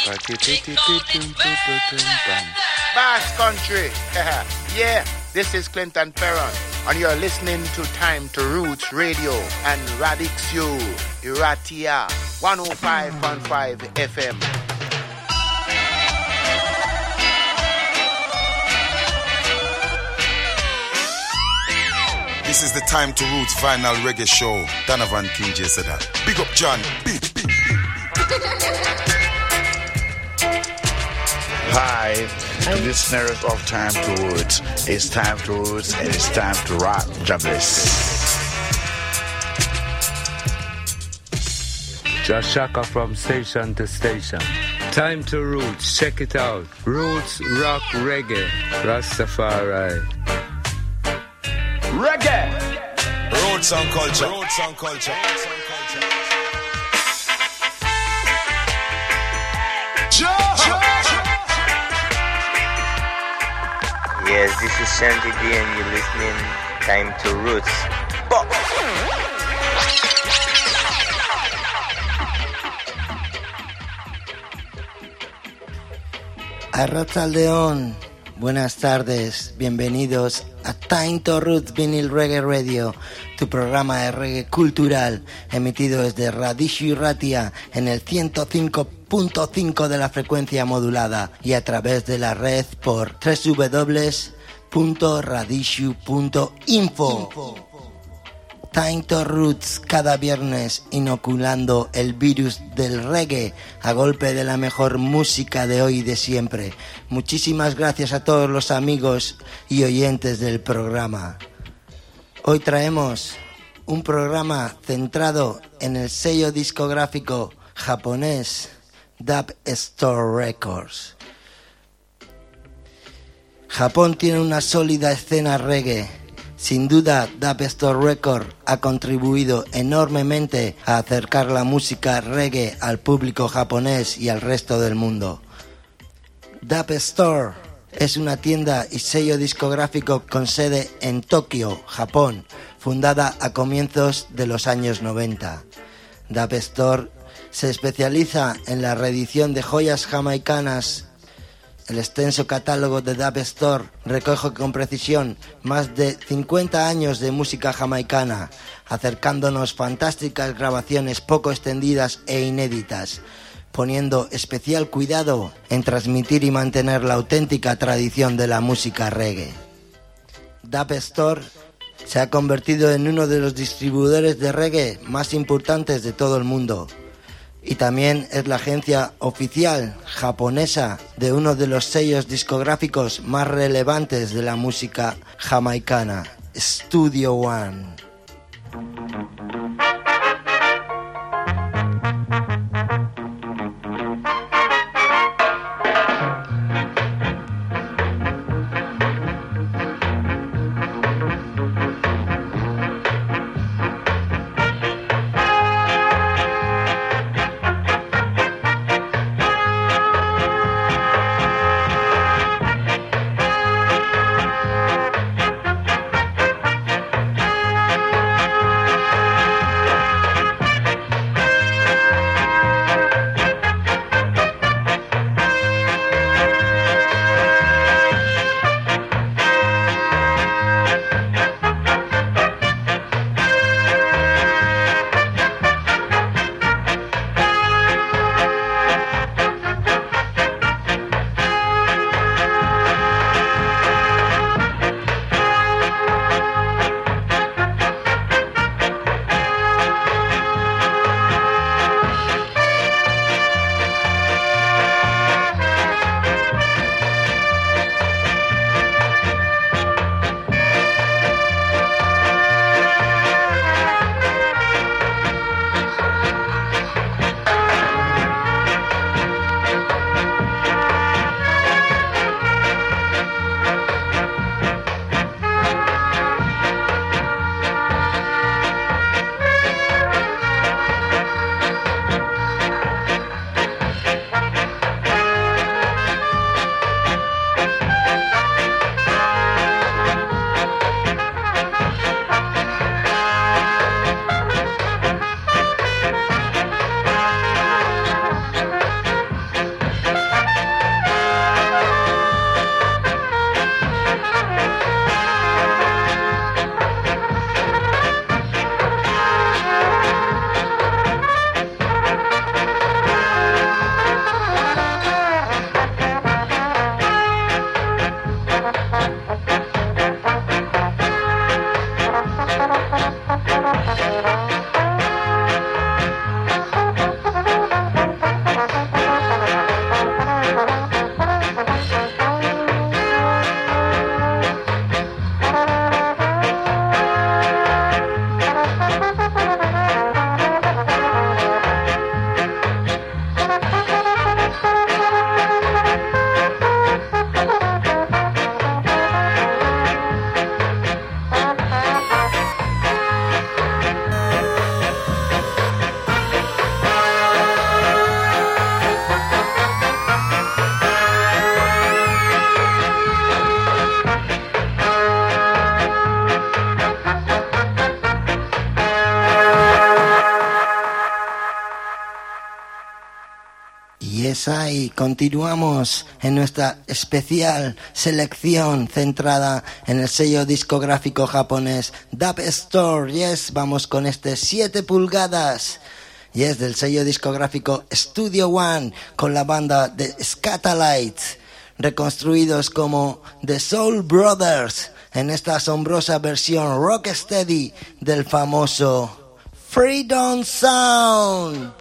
Bass Country. Yeah, this is Clinton Perron, and you're listening to Time to Roots Radio and Radixio Iratia 105.5 FM. This is the Time to Roots Vinyl Reggae Show. Donovan King J said that. Big up John. Big. Hi, listeners of Time to Roots. It's Time to Roots and it's time to rock. Jobless. Josh Shaka from station to station. Time to Roots. Check it out. Roots, rock, reggae. Rastafari. Reggae. Roots and culture. Yes, this is Shanti D and you're listening Time to Roots. Pop. Arrachaldeón, buenas tardes, bienvenidos a Time to Roots Vinyl Reggae Radio, tu programa de reggae cultural, emitido desde Radixu Ratia en el 105.5 de la frecuencia modulada y a través de la red por www.radixu.info. Time to Roots cada viernes inoculando el virus del reggae a golpe de la mejor música de hoy y de siempre. Muchísimas gracias a todos los amigos y oyentes del programa. Hoy traemos un programa centrado en el sello discográfico japonés Dub Store Records. Japón tiene una sólida escena reggae. Sin duda, Dub Store Records ha contribuido enormemente a acercar la música reggae al público japonés y al resto del mundo. Dub Store es una tienda y sello discográfico con sede en Tokio, Japón, fundada a comienzos de los años 90. Dub Store se especializa en la reedición de joyas jamaicanas. El extenso catálogo de Dub Store recoge con precisión más de 50 años de música jamaicana, acercándonos fantásticas grabaciones poco extendidas e inéditas, poniendo especial cuidado en transmitir y mantener la auténtica tradición de la música reggae. Dub Store se ha convertido en uno de los distribuidores de reggae más importantes de todo el mundo. Y también es la agencia oficial japonesa de uno de los sellos discográficos más relevantes de la música jamaicana, Studio One. Yes, ahí continuamos en nuestra especial selección centrada en el sello discográfico japonés Dub Store. Yes, vamos con este 7 pulgadas. Yes, del sello discográfico Studio One, con la banda de Scatalites, reconstruidos como The Soul Brothers, en esta asombrosa versión rocksteady del famoso Freedom Sound.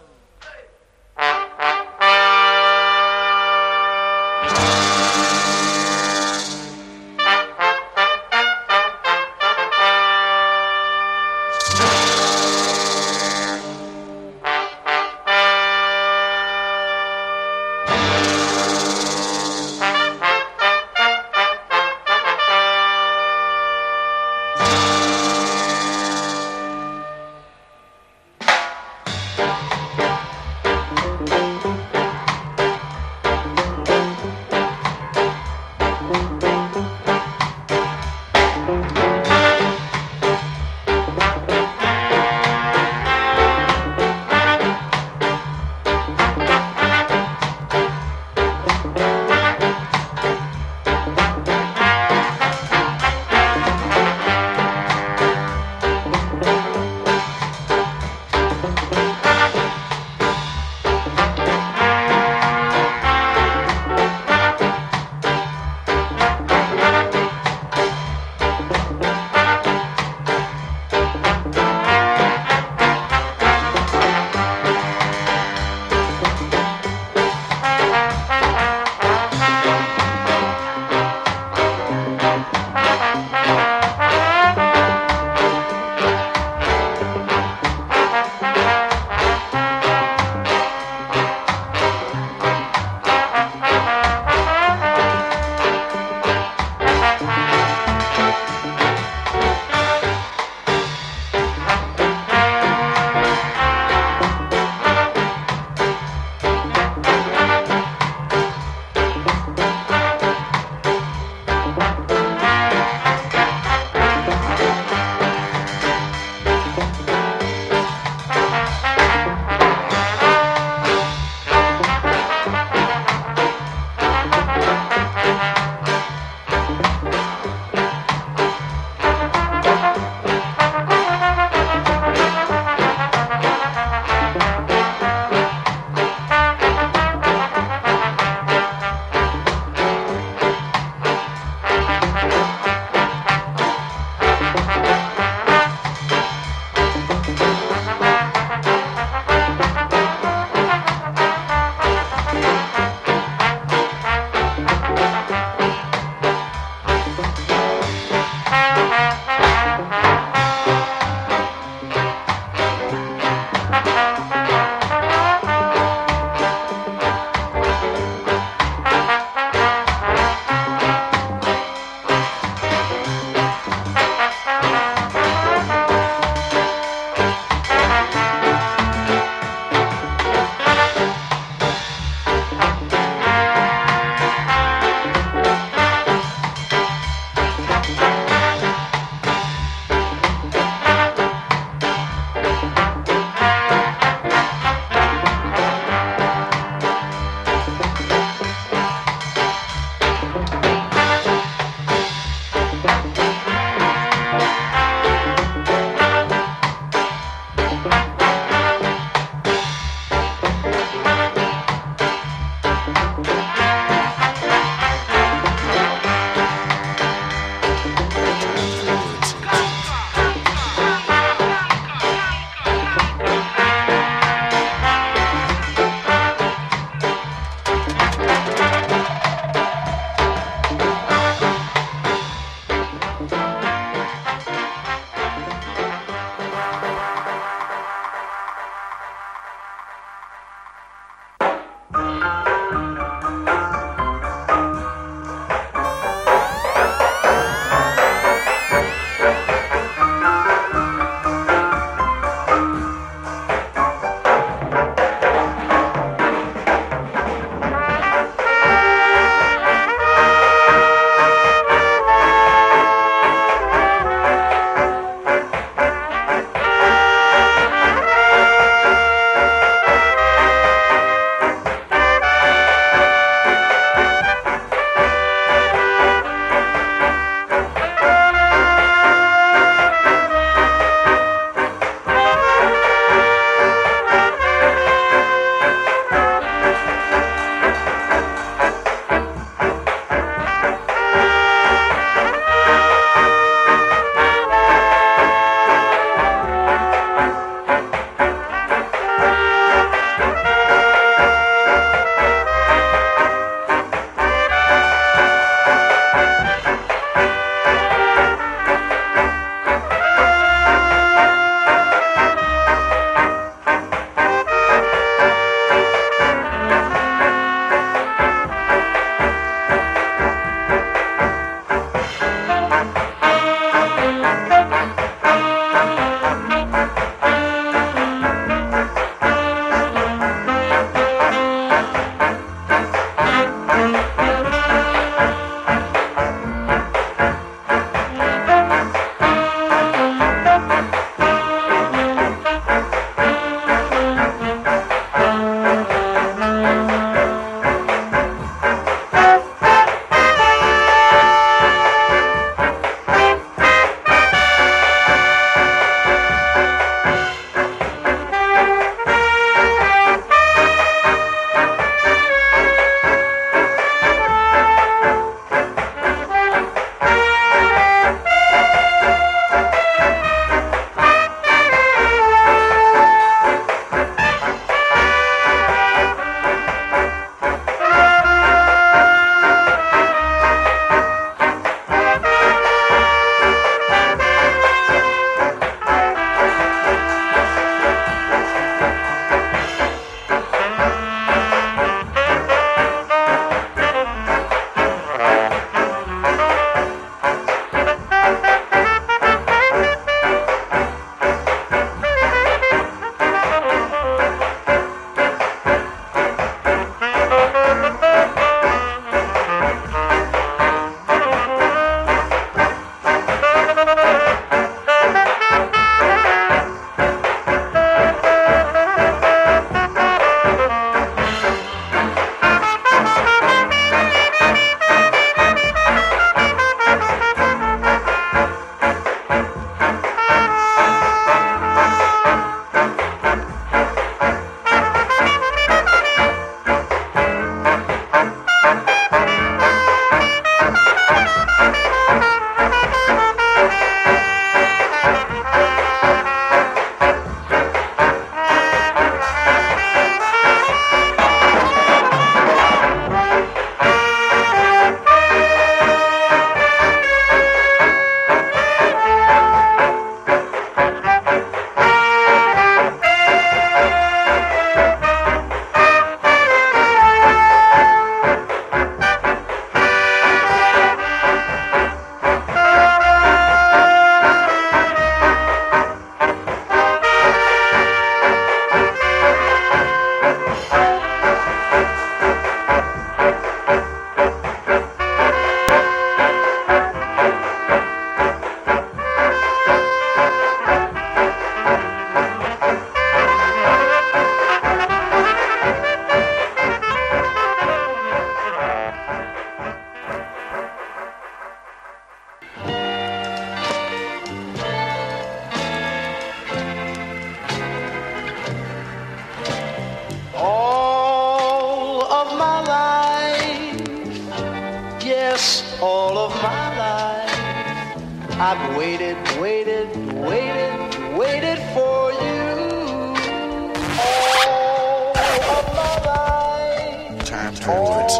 all of my life. I've waited, waited, waited, waited for you all of my life. Time to Roots.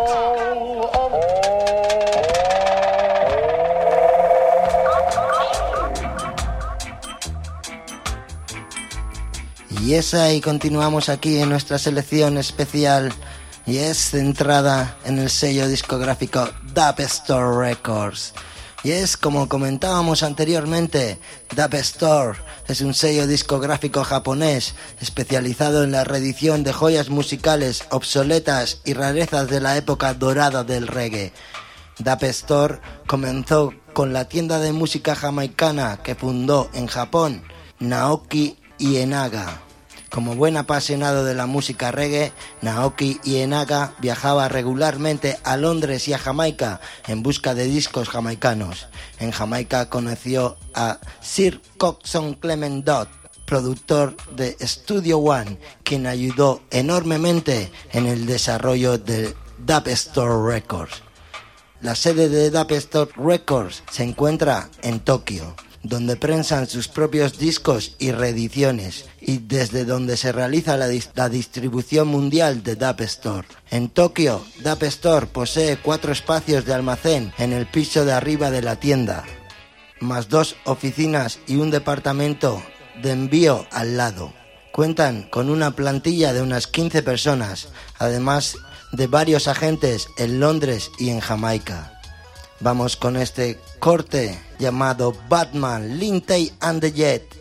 Y esa, y continuamos aquí en nuestra selección especial, y es centrada en el sello discográfico Dub Store Records. Y es, como comentábamos anteriormente, Dub Store es un sello discográfico japonés especializado en la reedición de joyas musicales obsoletas y rarezas de la época dorada del reggae. Dub Store comenzó con la tienda de música jamaicana que fundó en Japón Naoki Ienaga. Como buen apasionado de la música reggae, Naoki Ienaga viajaba regularmente a Londres y a Jamaica en busca de discos jamaicanos. En Jamaica conoció a Sir Coxsone Clement Dodd, productor de Studio One, quien ayudó enormemente en el desarrollo de Dub Store Records. La sede de Dub Store Records se encuentra en Tokio, donde prensan sus propios discos y reediciones, y desde donde se realiza la distribución mundial de Dub Store. En Tokio, Dub Store posee 4 espacios de almacén en el piso de arriba de la tienda, más 2 oficinas y un departamento de envío al lado. Cuentan con una plantilla de unas 15 personas, además de varios agentes en Londres y en Jamaica. Vamos con este corte llamado Batman, Lindsay and the Jet.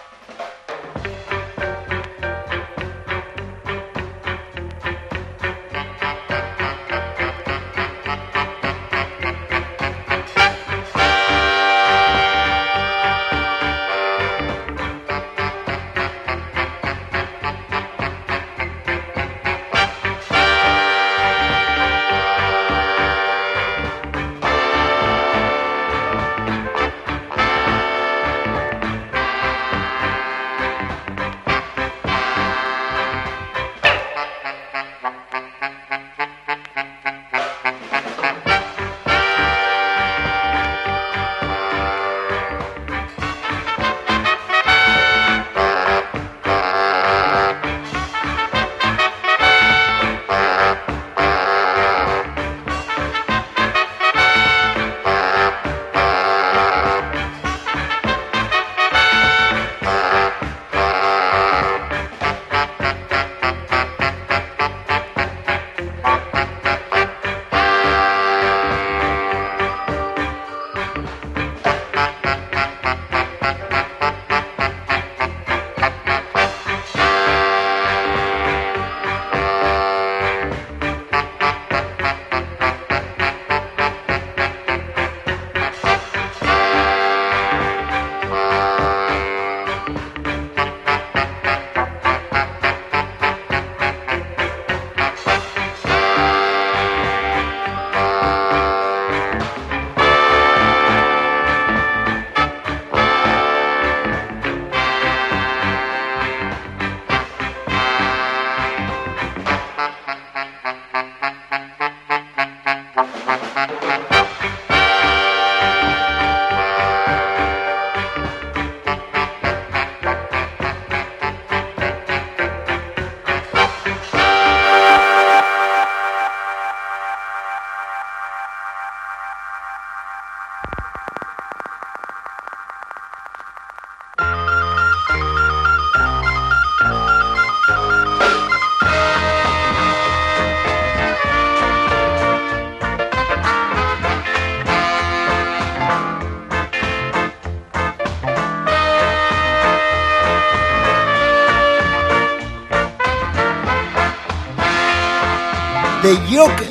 The Joker.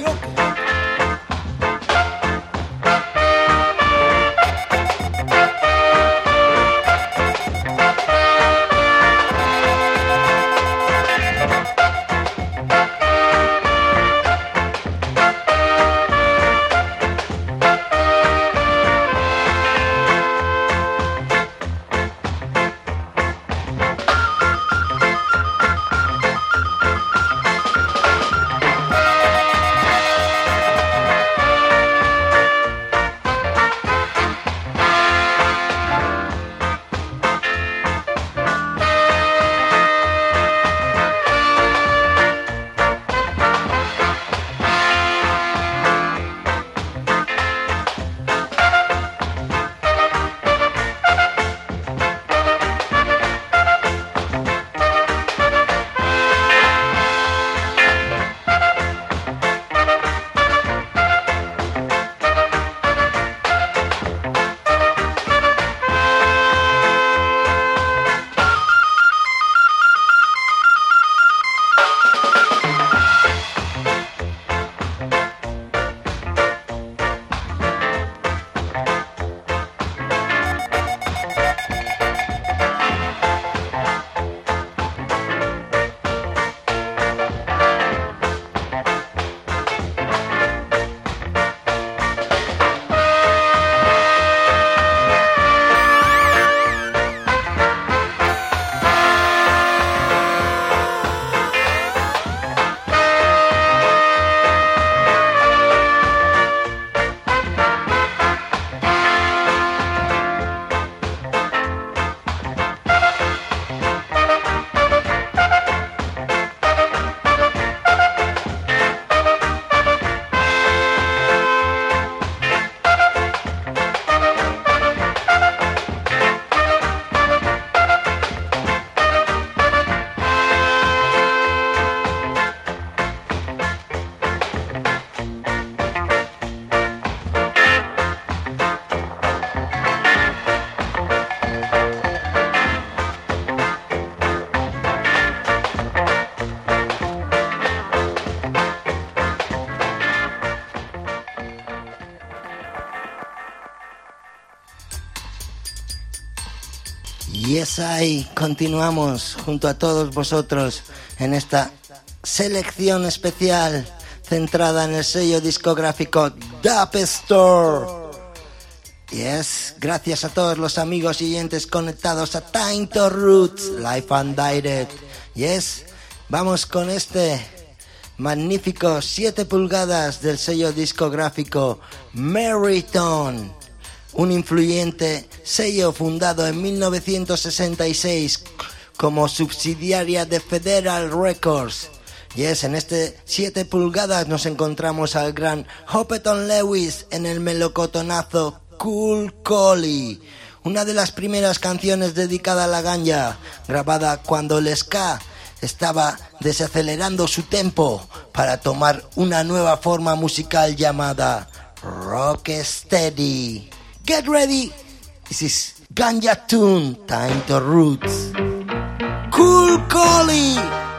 Yes, ahí continuamos junto a todos vosotros en esta selección especial centrada en el sello discográfico Dub Store. Yes, gracias a todos los amigos y oyentes conectados a Time to Roots, Live and Direct. Yes, vamos con este magnífico 7 pulgadas del sello discográfico Merryton, un influyente sello fundado en 1966 como subsidiaria de Federal Records. Yes, en este 7 pulgadas nos encontramos al gran Hoppeton Lewis en el melocotonazo Cool Collie, una de las primeras canciones dedicada a la ganja, grabada cuando el ska estaba desacelerando su tempo para tomar una nueva forma musical llamada rocksteady. Get ready, this is Ganja Tune, Time to Roots. Cool Collie.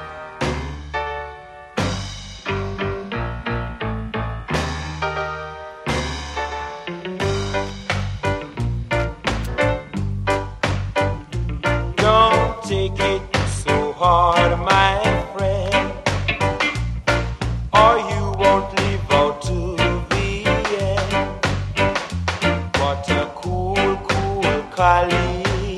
Don't take it so hard, my friend, or you won't live out to the end. What a cool, cool collie.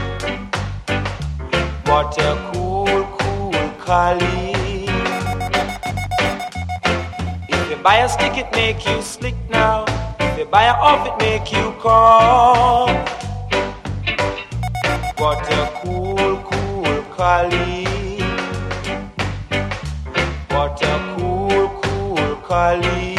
What a cool, cool collie. If you buy a stick, it make you slick now. If you buy a off, it make you calm. What a cool, cool collie. What a cool, cool collie.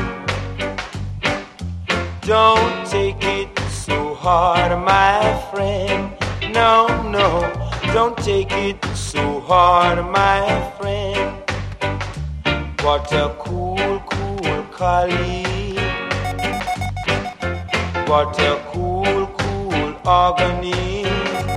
Don't take it so hard, my friend. No, no, don't take it so hard, my friend. What a cool, cool collie. What a cool, cool agony.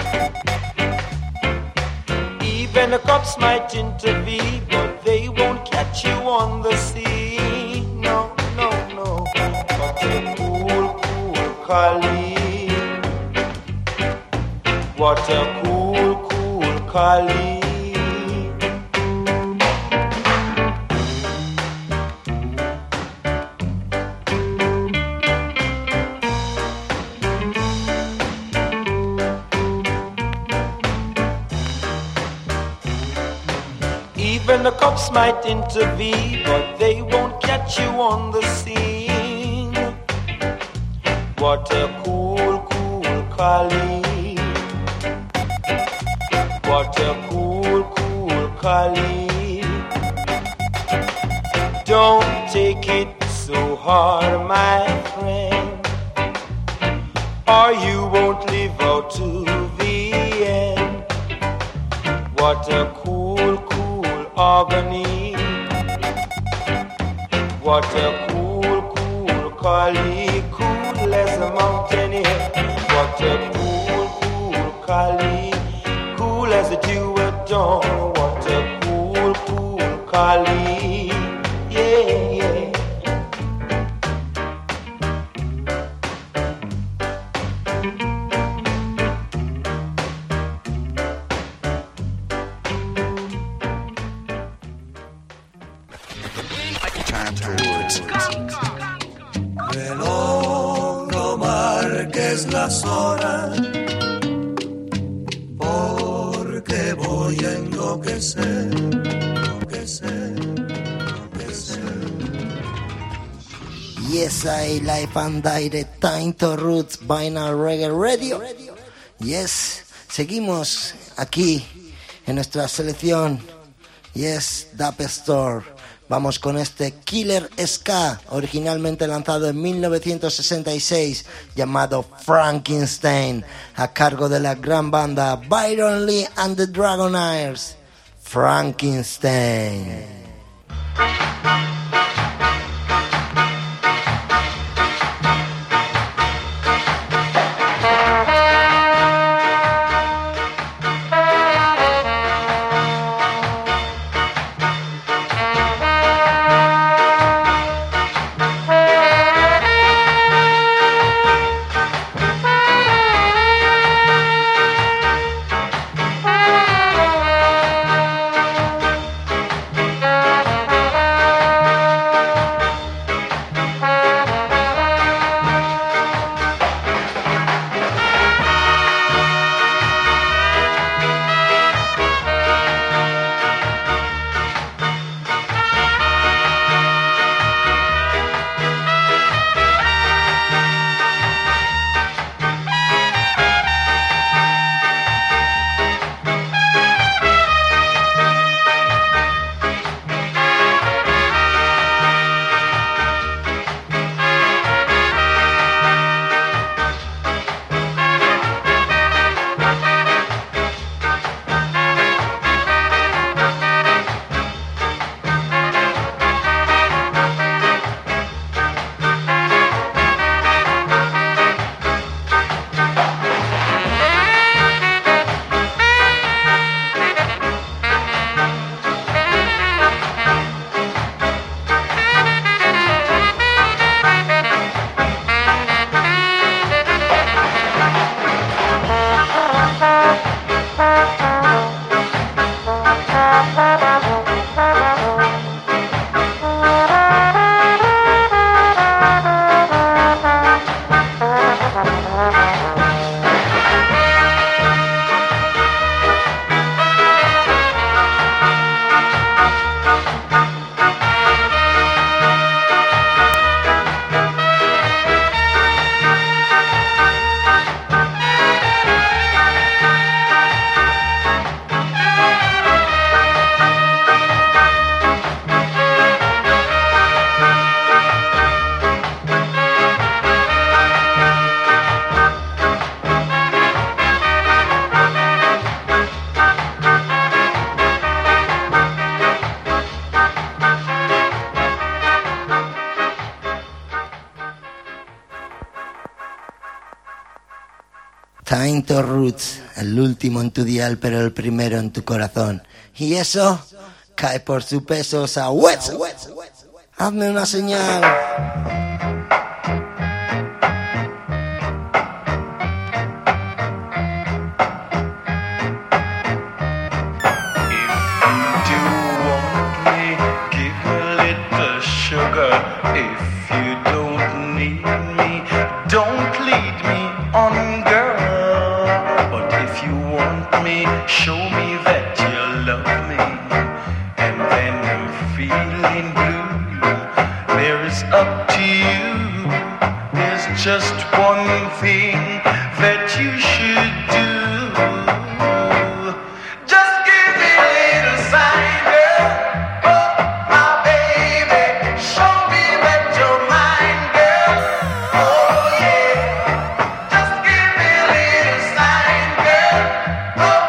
Even the cops might intervene, but they won't catch you on the scene. No, no, no. What a cool, cool collie. What a cool, cool collie. Even the cops might intervene, but they won't catch you on the scene. What a cool, cool collie. What a cool, cool collie. Don't take it so hard, my friend, or you won't live out to the end. What a cool, cool agony. What a cool, cool collie, cool as a mountain air. What a cool, cool collie, cool as a dew at dawn. What a cool, cool collie, yeah, yeah. Time to Roots. Reloj, no marques las horas, porque voy a enloquecer, enloquecer, enloquecer. Yes, I Live and Direct, Time to Roots, Vinyl Reggae Radio. Yes, seguimos aquí en nuestra selección. Yes, Dub Store. Vamos con este Killer Ska, originalmente lanzado en 1966, llamado Frankenstein, a cargo de la gran banda Byron Lee and the Dragonaires. Frankenstein. Time to Roots, el último en tu dial, pero el primero en tu corazón. Y eso cae por su peso sabueso. Hazme una señal. Show me that you love me, and then I'm feeling blue. There is up to you. There's just one thing that you should do. Just give me a little sign, girl. Oh, my baby, show me that you're mine, girl. Oh yeah. Just give me a little sign, girl. Oh,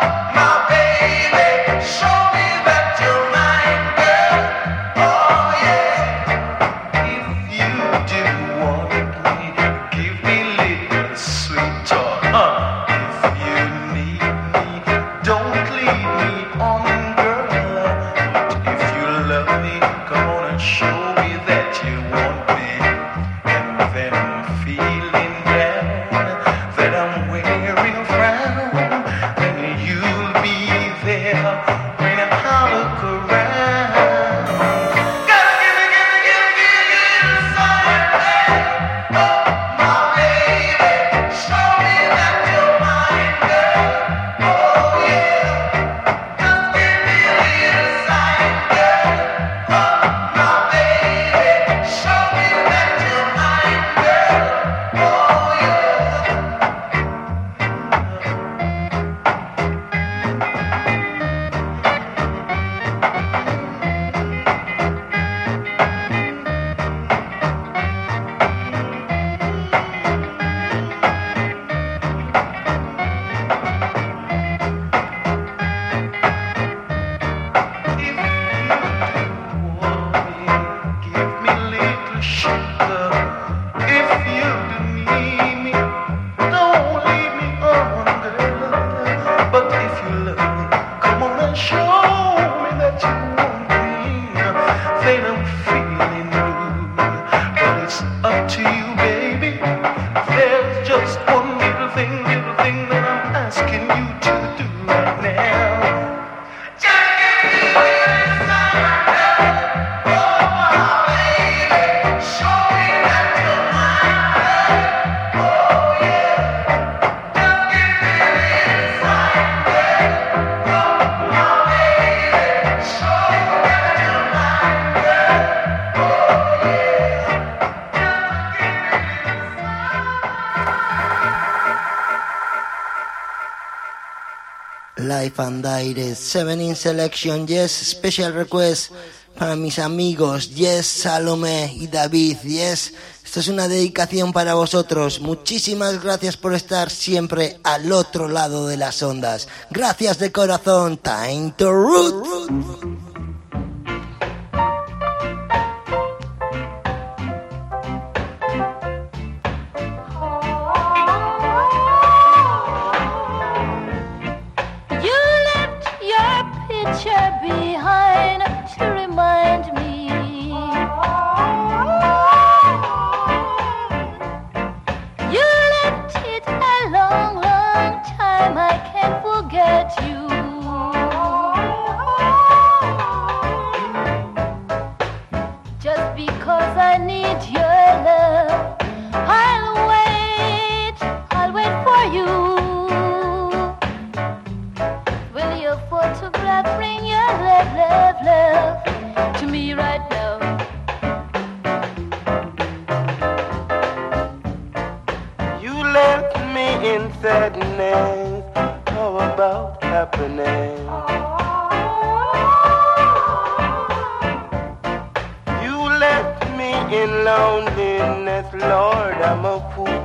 show me that you're mine, girl. Oh yeah. If you do want me, give me little sweet talk. If you need me, don't leave me on, girl. But if you love me, come on and show me that you want me. And then I'm feeling down, that I'm wearing a frown, then you'll be there. Look around. Gotta give me a sign, oh, my baby, show me that you're mine, girl. Oh yeah, just give me a little sign, girl. Oh, my baby, show me that you're mine, girl. Oh yeah. Life and Direct 7-inch selection, yes, special request para mis amigos, yes, Salomé y David, yes. Esto es una dedicación para vosotros. Muchísimas gracias por estar siempre al otro lado de las ondas. Gracias de corazón. Time to Root. Behind to remind me you left it a long, long time. I can't forget you. Just because I need your love, I'll wait for you. Will your photograph bring your love to me right now? You left me in sadness. How about happiness? You left me in loneliness. Lord, I'm a fool.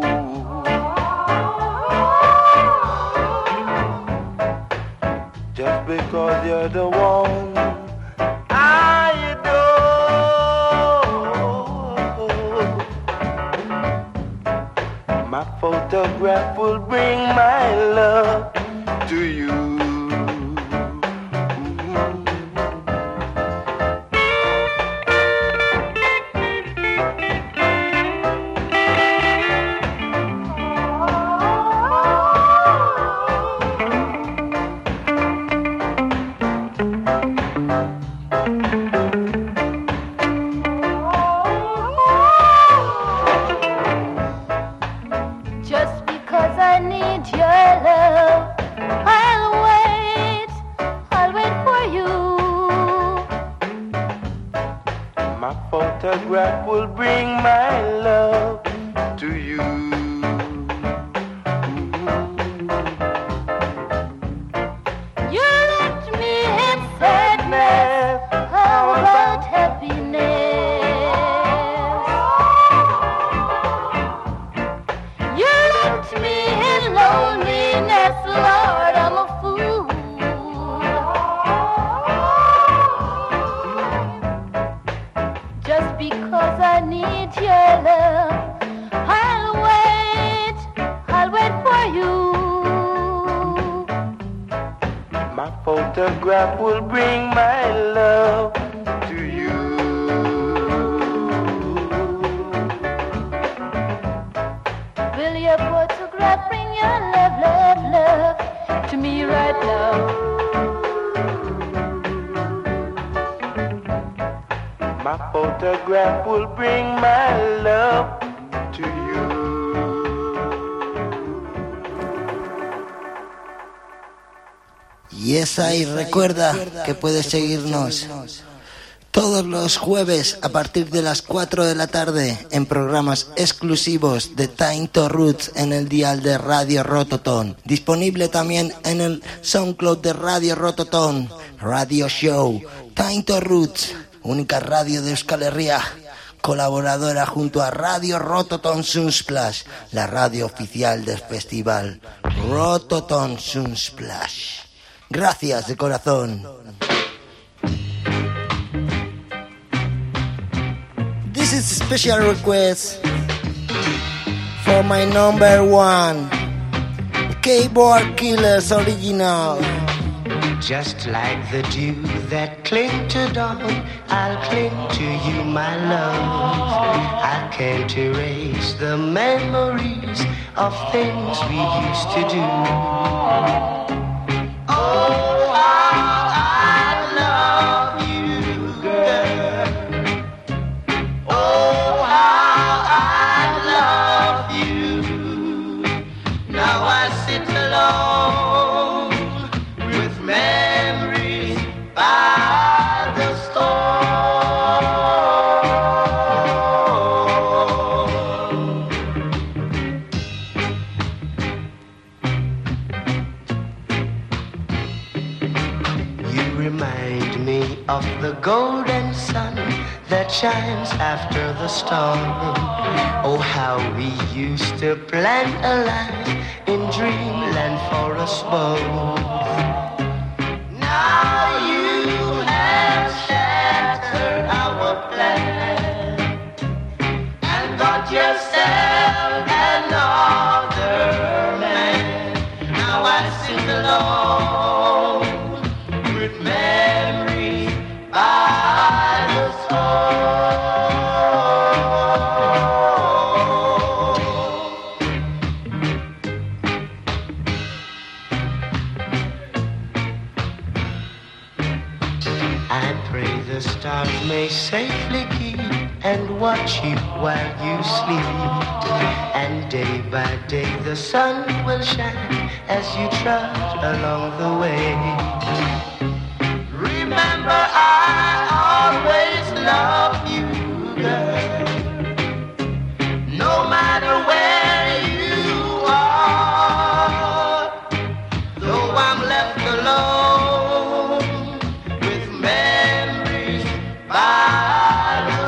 Just because you're the one I adore. My photograph will bring my love to you. Photograph will bring my love to you. You left me in sadness. How about happiness? You left me in loneliness. Lord, I'm a fool. Just because I need your love, I'll wait for you. My photograph will bring my love to you. Will your photograph bring your love, love, love to me right now? My photograph will bring my love to you. Yes, y recuerda que puedes seguirnos todos los jueves a partir de las 4 de la tarde en programas exclusivos de Time to Roots en el dial de Radio Rototom. Disponible también en el SoundCloud de Radio Rototom, Radio Show, Time to Roots, única radio de Euskal Herria, colaboradora junto a Radio Rototom Sunsplash, la radio oficial del festival Rototom Sunsplash. Gracias de corazón. This is a special request for my number one, Keyboard Killers original. Just like the dew that cling to dawn, I'll cling to you, my love. I can't erase the memories of things we used to do. Oh, I love you, girl. Oh, how I love you. Now I sit alone with memories by the of the golden sun that shines after the storm. Oh, how we used to plant a life in dreamland for us both. Now you have shattered our plan and got yourself another man. Now I sit alone with memory by the I pray the stars may safely keep and watch you while you sleep. And day by day the sun will shine as you trudge along the way. Remember, I always love you, girl. No matter where you are, though I'm left alone with memories by the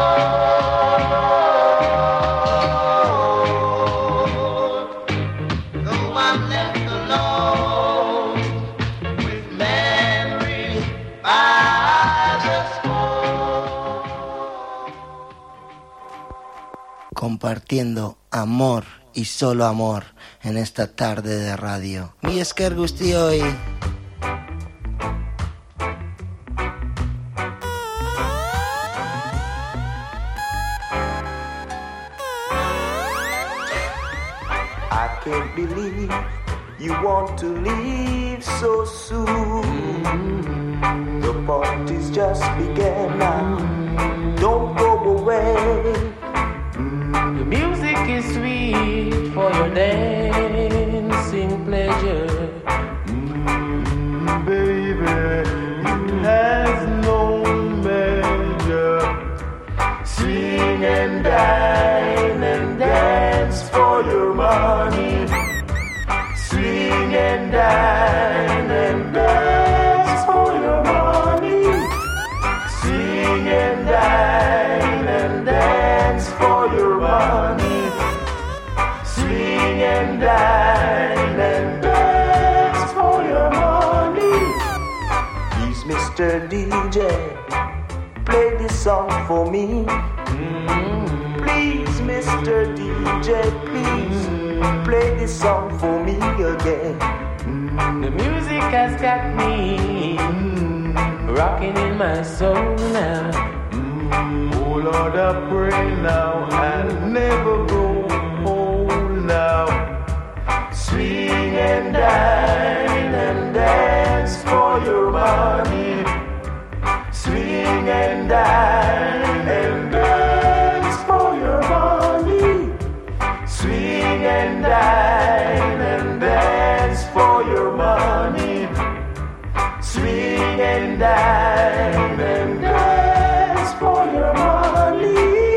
sword. Though I'm left alone with memories by the sword. Compartiendo amor y solo amor en esta tarde de radio. Mi esker guztioi. I can't believe you want to leave so soon. The party's just began now. Don't go away. The music is sweet for your dancing pleasure. Baby, it has no measure. Sing and dine and dance for your money. Swing and dine and dance for your money. Swing and dine and dance for your money. Swing and dine and dance for your money. Please, Mr. DJ, play this song for me. Please, Mr. DJ, please play this song for me again. The music has got me rocking in my soul now. Oh Lord, I pray now and never grow old now. Swing and dine and dance for your money. Swing and dine and dance for your money. Swing and dine and dance for your money. Swing and dine and dance for your money.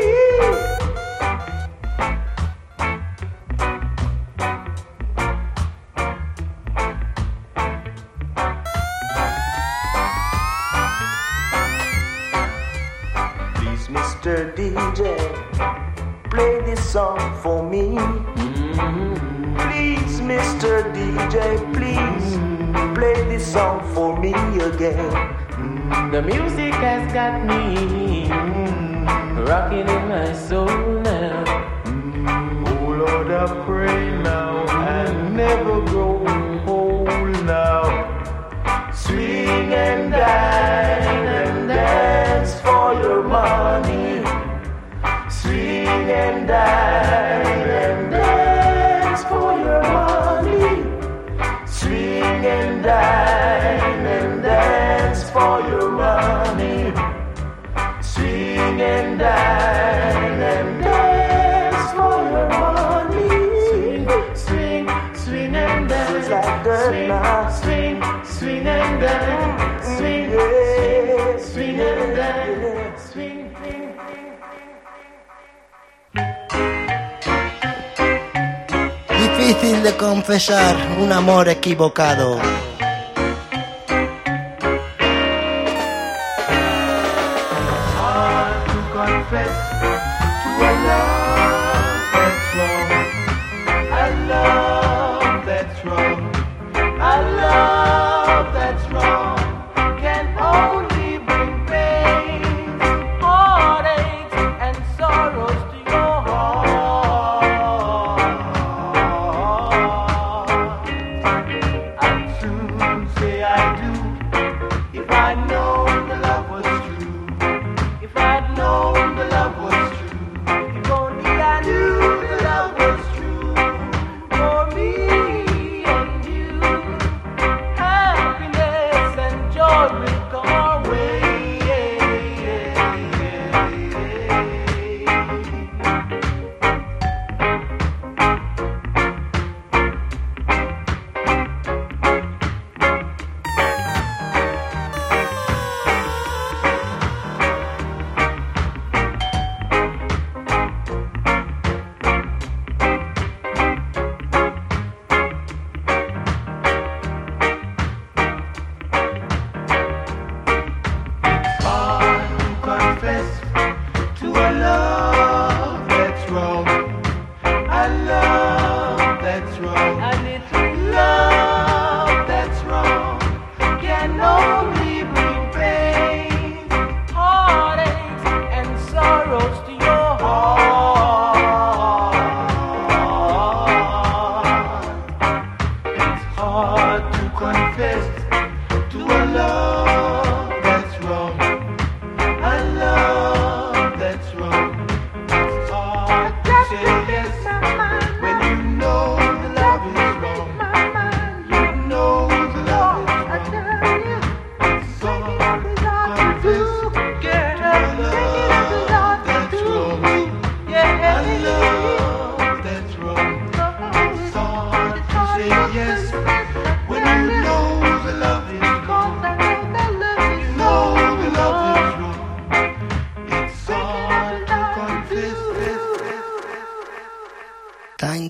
Please, Mr. DJ, play this song for me. Please, Mr. DJ, please play this song for me again. The music has got me rocking in my soul now. Oh Lord, I pray now and never grow old now. Swing and dine and dance for your money. Swing and dine and dance for your money. Swing and dine and dance for your money. Swing and dine and dance for your money. Swing, swing and dance like that now. Swing, swing and dance. Swing, yeah. Swing and dance. Swing, swing. Difícil de confesar un amor equivocado. Hard to confess to a love that's wrong. A love that's wrong. A love that's wrong can only bring pain, heartache, and sorrows to your heart. I'd soon say I do if I'd known the love was true. If I'd known the love was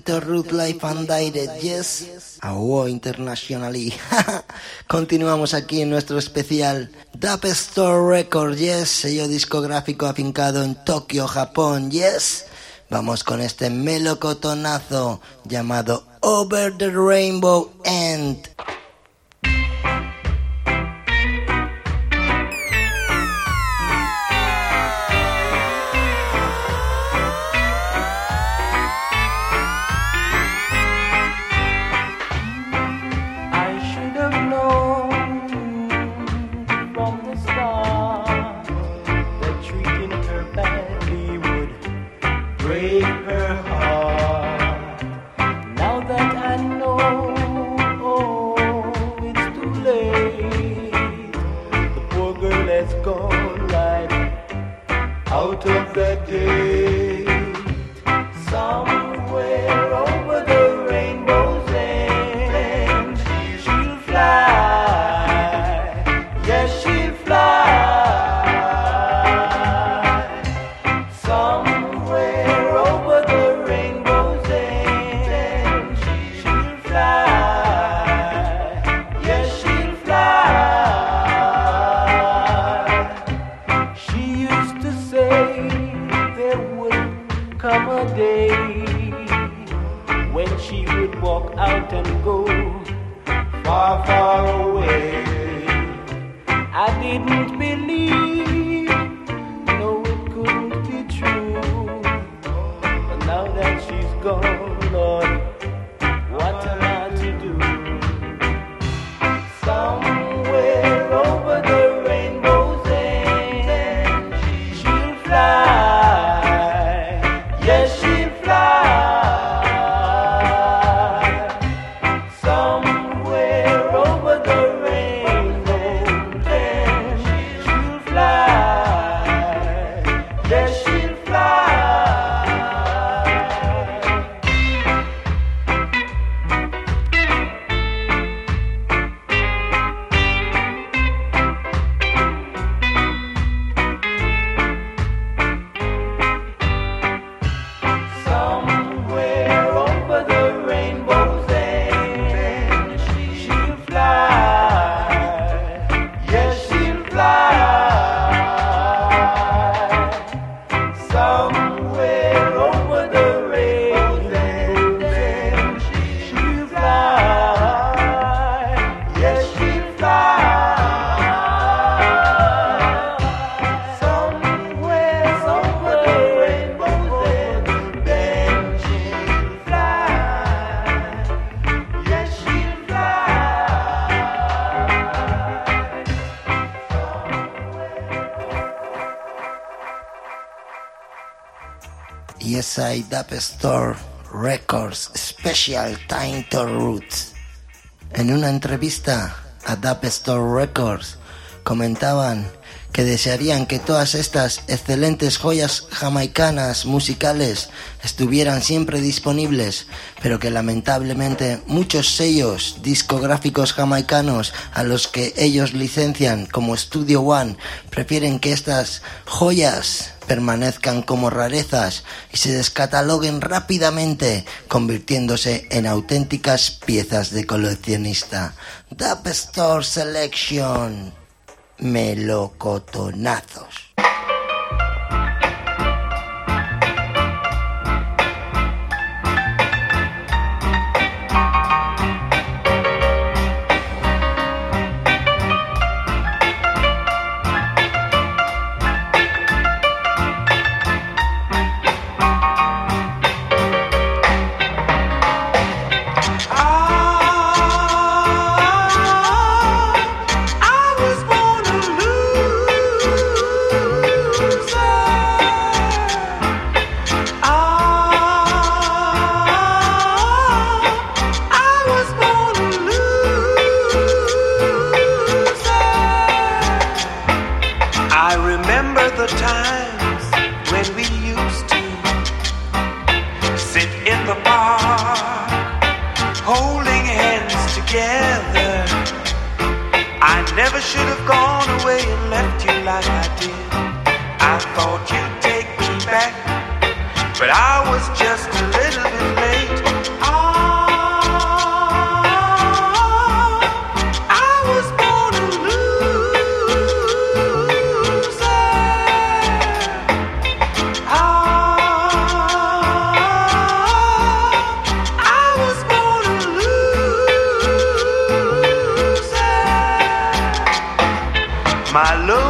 to Root Life and Direct, yes, AWO internationally. Continuamos aquí en nuestro especial Dub Store Records, yes, sello discográfico afincado en Tokio, Japón, yes. Vamos con este melocotonazo llamado Over the Rainbow End. Out of that day, somewhere over the rainbow's end, she'll fly, yes she'll fly. Somewhere over the rainbow's end, she'll fly, yes she'll fly. She used to say there would come a day when she would walk out and go far, far away. I didn't believe, no it couldn't be true. But now that she's gone, Lord, what am I to do? Somewhere over the rainbow's end, she'll fly, yes she'll fly. Somewhere over the rainbow's end, she'll fly, yes she'll fly. Somewhere over the rainbow's end, she'll fly, yes she'll fly. Somewhere over the rainbow's end, she'll fly, yes she'll fly. Somewhere over the rainbow's end, she'll fly, yes she'll fly. Yes, I Dub Store Records Special Time to Roots. En una entrevista a Dub Store Records comentaban que desearían que todas estas excelentes joyas jamaicanas musicales estuvieran siempre disponibles, pero que lamentablemente muchos sellos discográficos jamaicanos a los que ellos licencian como Studio One prefieren que estas joyas permanezcan como rarezas y se descataloguen rápidamente, convirtiéndose en auténticas piezas de coleccionista. Dub Store Selection, melocotonazos. holding hands together. I never should have gone away and left you like I did. I thought you'd take me back, but I was just a little bit late.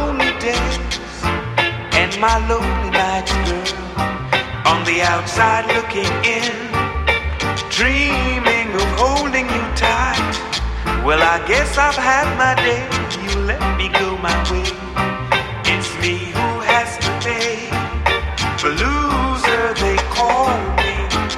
lonely days and my lonely nights, girl. On the outside looking in, dreaming of holding you tight. Well, I guess I've had my day. You let me go my way. It's me who has to pay. The loser they call me.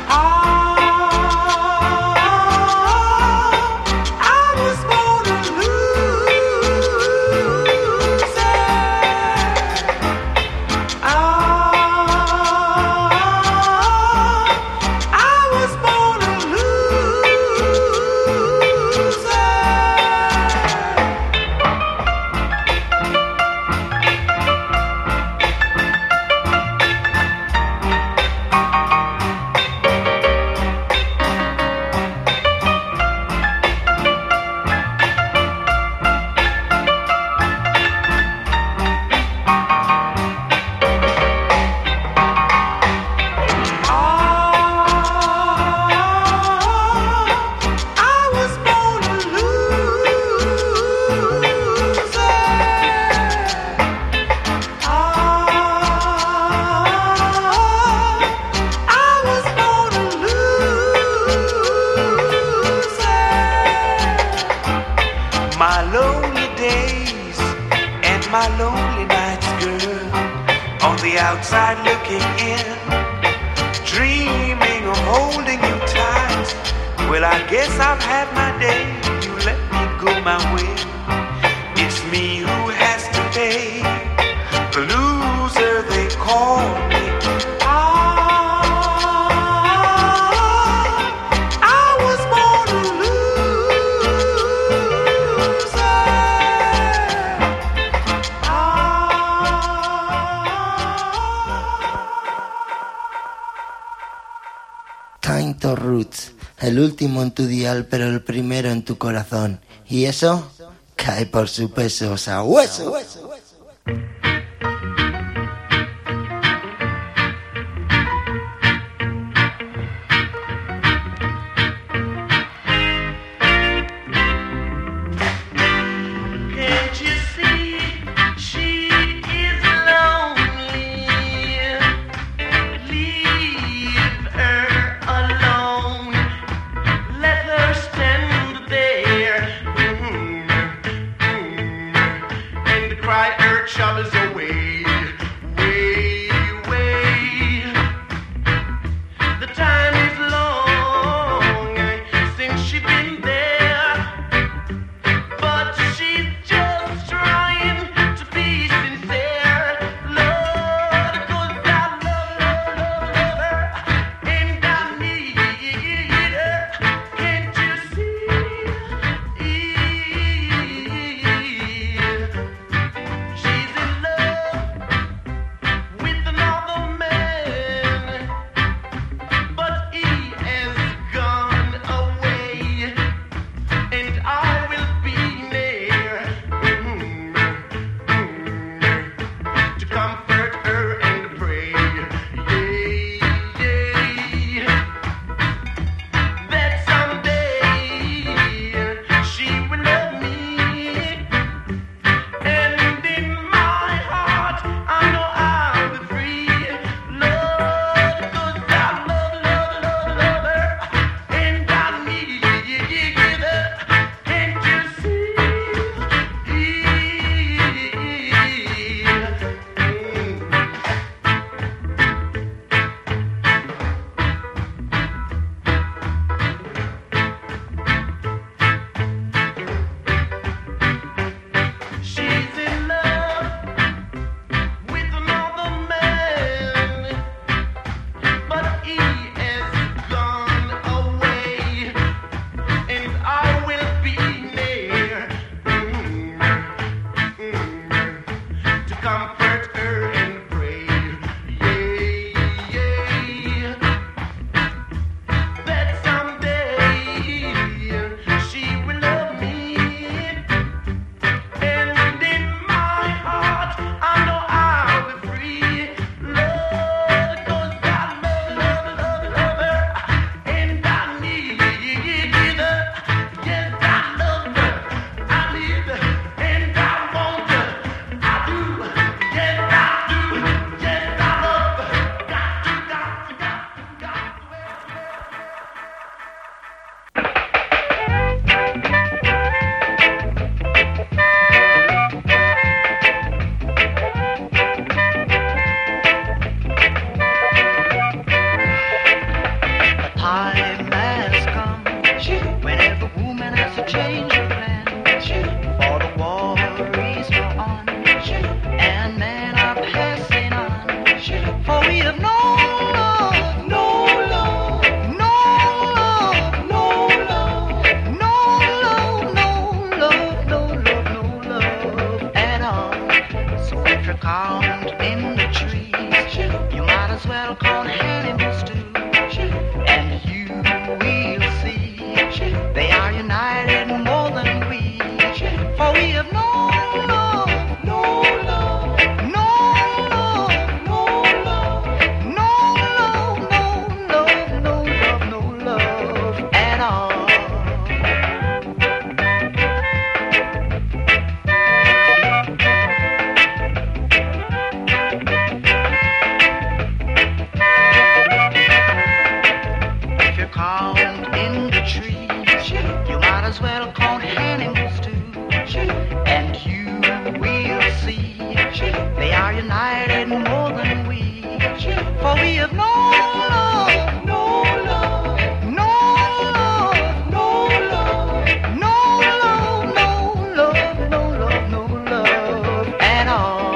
Outside looking in, dreaming of holding you tight. Well, I guess I've had my day. You let me go my way. It's me who has to pay. The loser they call me. Roots, el último en tu dial, pero el primero en tu corazón. Y eso cae por su peso, o sea, hueso. I do count in the trees, you might as well count animals too. And you will see they are united more than we. For we have no love, no love, no love, no love, no love, no love, no love, no love at all. Count in the trees, you might as well count animals too. And you will see they are united more than we. For we have no love, no love, no love, no love, no love, no love, no love, no love at all.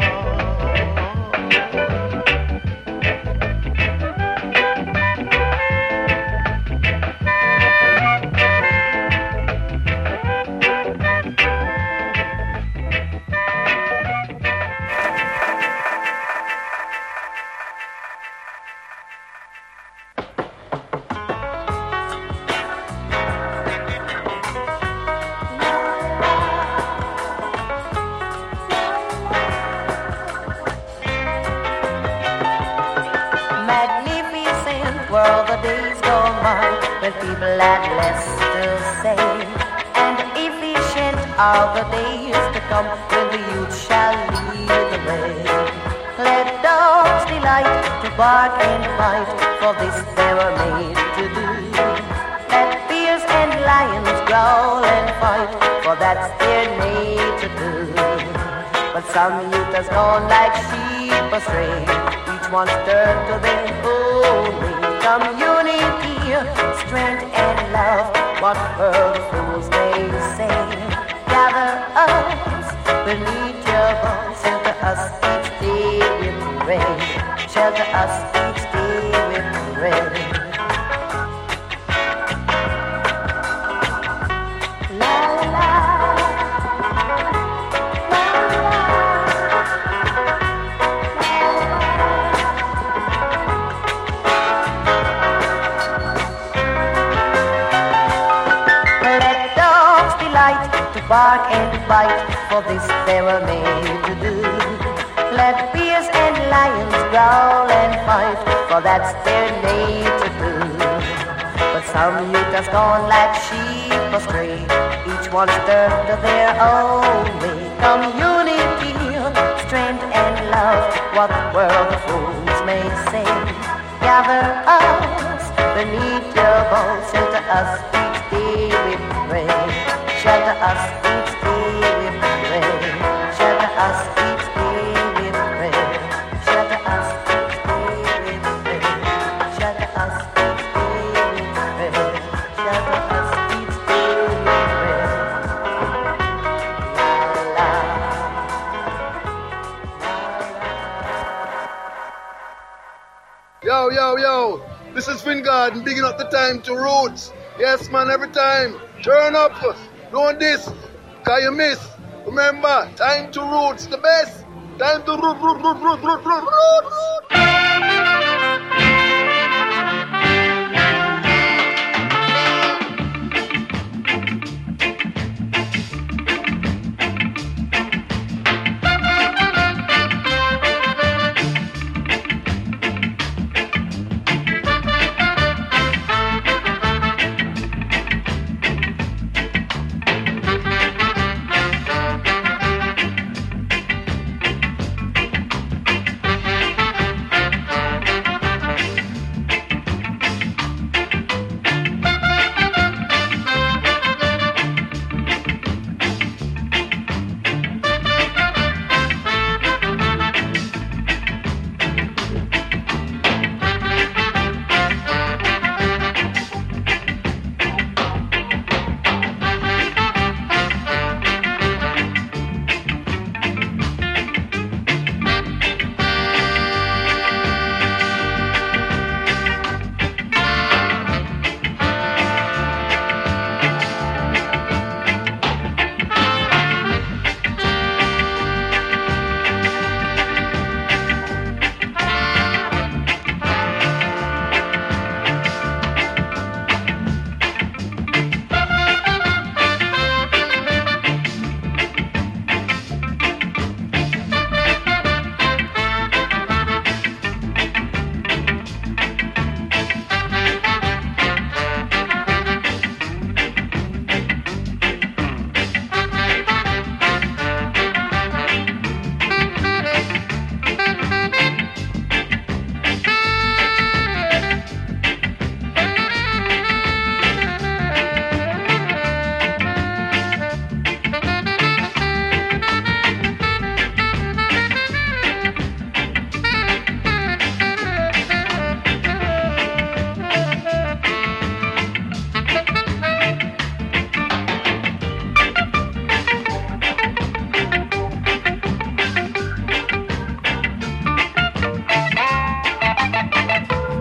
Magnificent were the days gone by when people had less to say, and efficient are the days to come when the youth shall lead the way. Let dogs delight to bark and bite, for this they were made to do. Let bears and lions growl and fight, for that's their nature to do. But some youth has gone like sheep astray, each one's turned to their own way. Community, strength and love, what the fools may say. Gather us beneath your boughs, shelter us each day with rain. Shelter us each day with rain. La la. Bark and bite, for this they were made to do. Let bears and lions growl and fight, for that's their nature to do. But some youth has gone like sheep astray, each one's turned to their own way. Community, strength and love, what the world of fools may say. Gather us beneath your boughs, shelter us each day with rain. Shelter us each day with rain. Shelter us each day with rain. Shelter us each day with rain. Shelter us each day with rain. Shelter us each day with rain. La la. Yo, yo, yo. This is Vingard and bigging up the time to Roots. Yes, man, every time. Turn up. Doing this, cause you miss. Remember, time to roots the best. Time to root.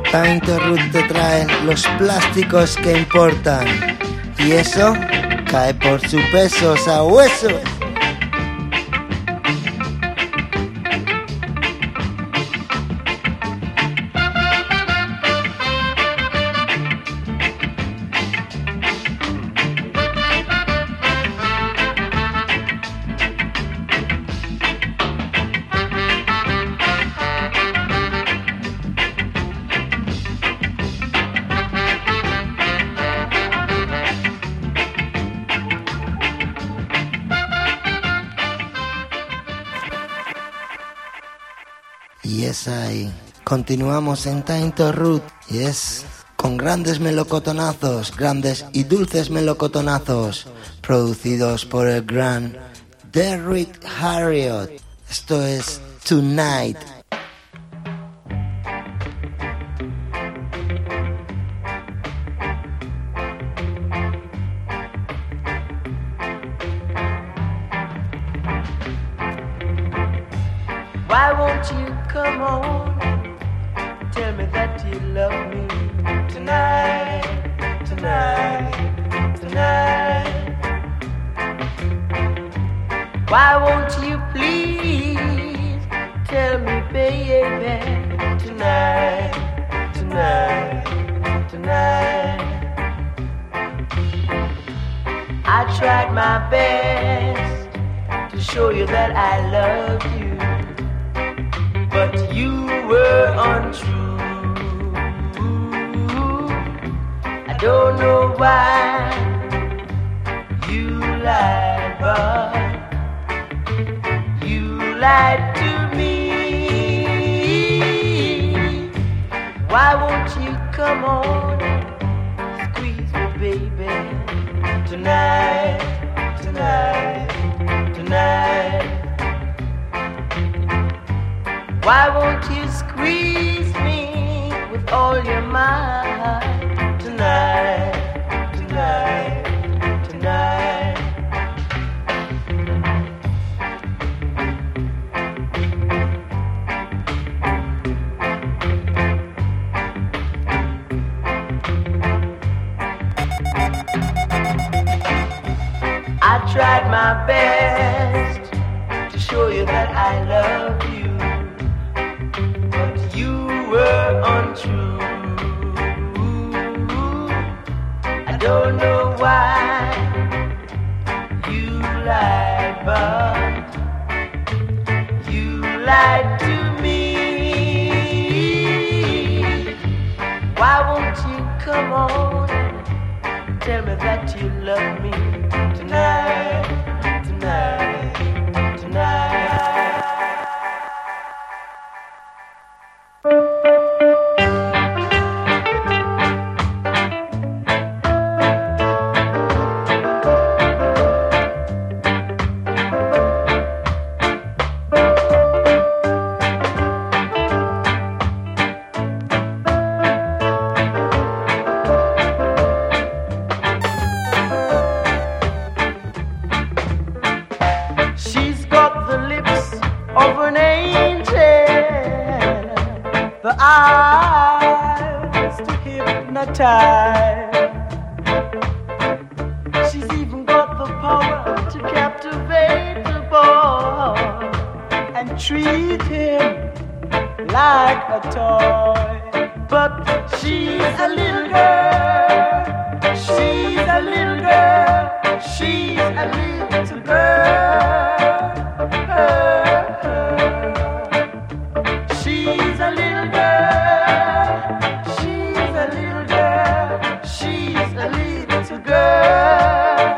Time to Root te trae los plásticos que importan. Y eso cae por su peso, sabueso. Ahí. Continuamos en Time to Root y es con grandes melocotonazos, grandes y dulces melocotonazos producidos por el gran Derrick Harriott. Esto es Tonight. Why won't you come on? Tell me that you love me tonight, tonight, tonight. Why won't you please tell me, baby, tonight, tonight, tonight. I tried my best to show you that I love you, but you were untrue. I don't know why you lied, but you lied to me. Why won't you come on and squeeze me, baby, tonight, tonight, tonight. Why won't you squeeze me with all your might tonight, tonight, tonight? I tried my best to show you that I love you, were untrue. I don't know why you lied, but you lied to me. Why won't you come on and tell me that you love me tonight, tonight, tonight? She's even got the power to captivate the boy and treat him like a toy. But she's a little girl, she's a little girl, she's a little girl. She's a little girl, she's a little girl, she's a little girl.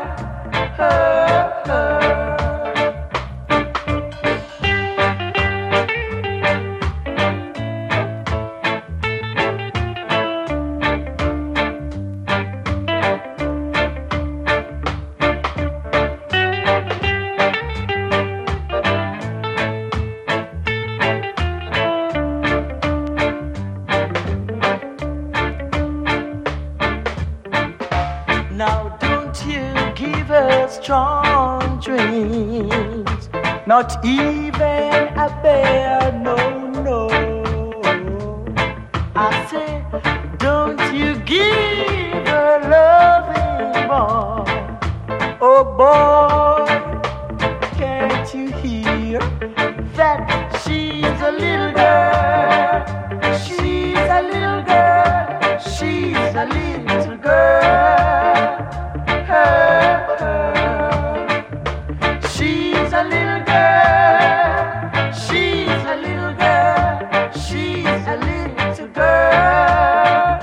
Now don't you give her strong dreams, not even a bear, no, no. I say She's a little girl. She's a little girl. She's a little girl. She's a little girl. She's a little girl. She's a little girl.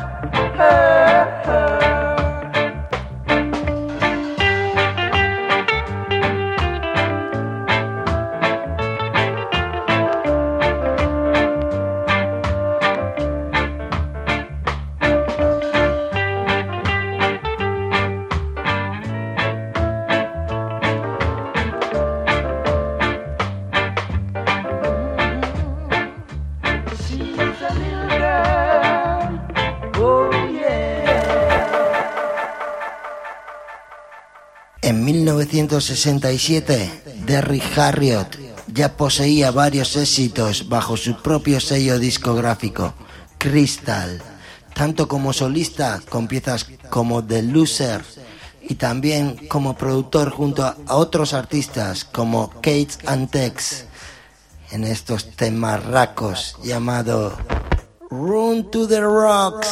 En 1967, Derrick Harriott ya poseía varios éxitos bajo su propio sello discográfico, Crystal, tanto como solista con piezas como The Loser y también como productor junto a otros artistas como Kate and Tex en estos temarracos llamado Run to the Rocks.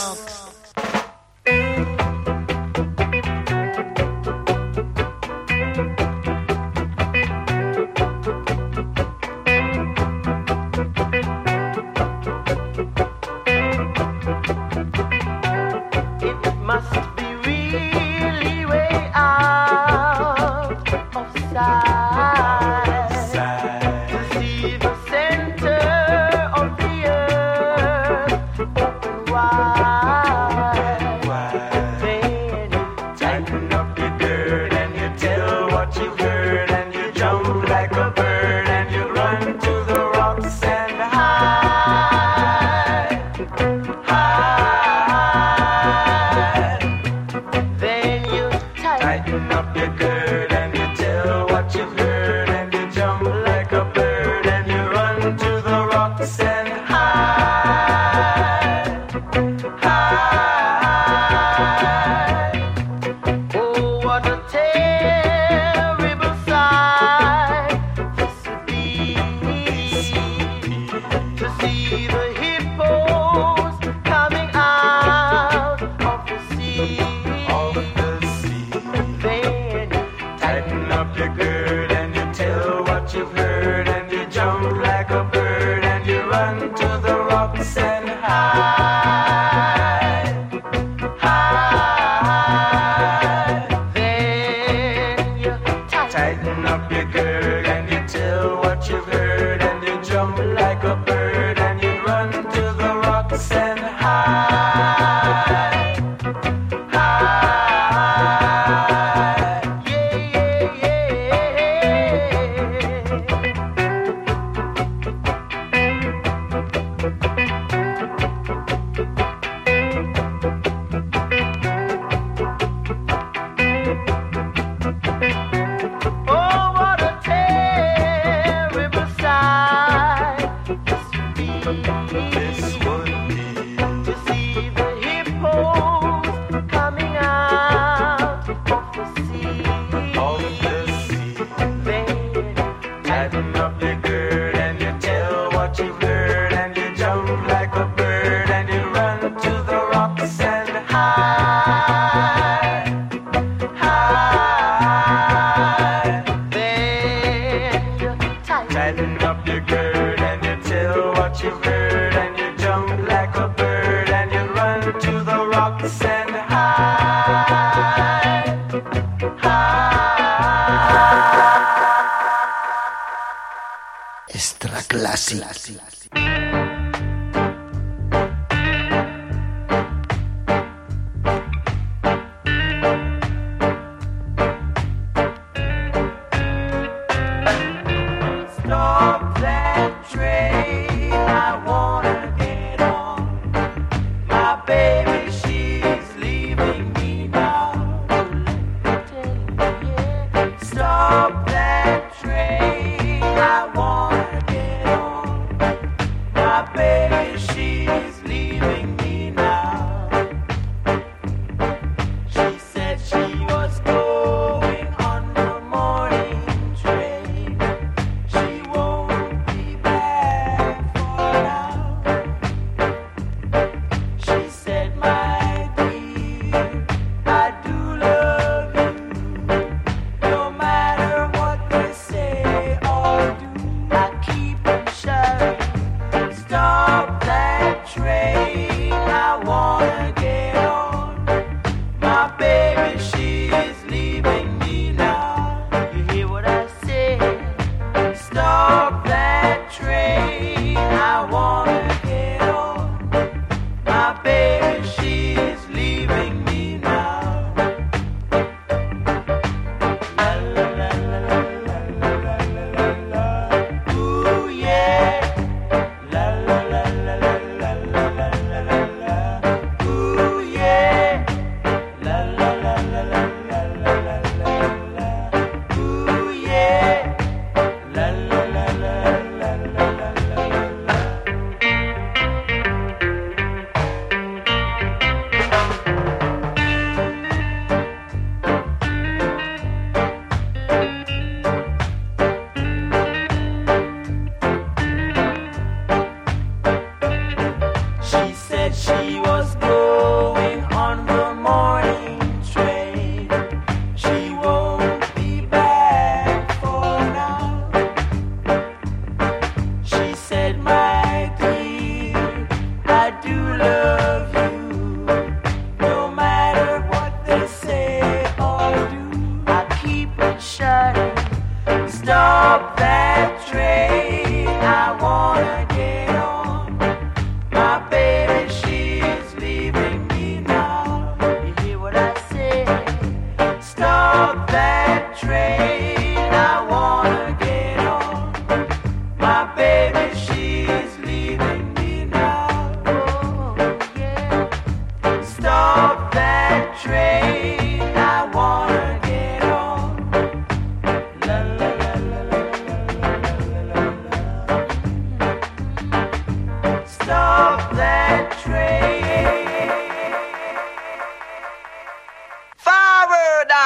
Extra Classic.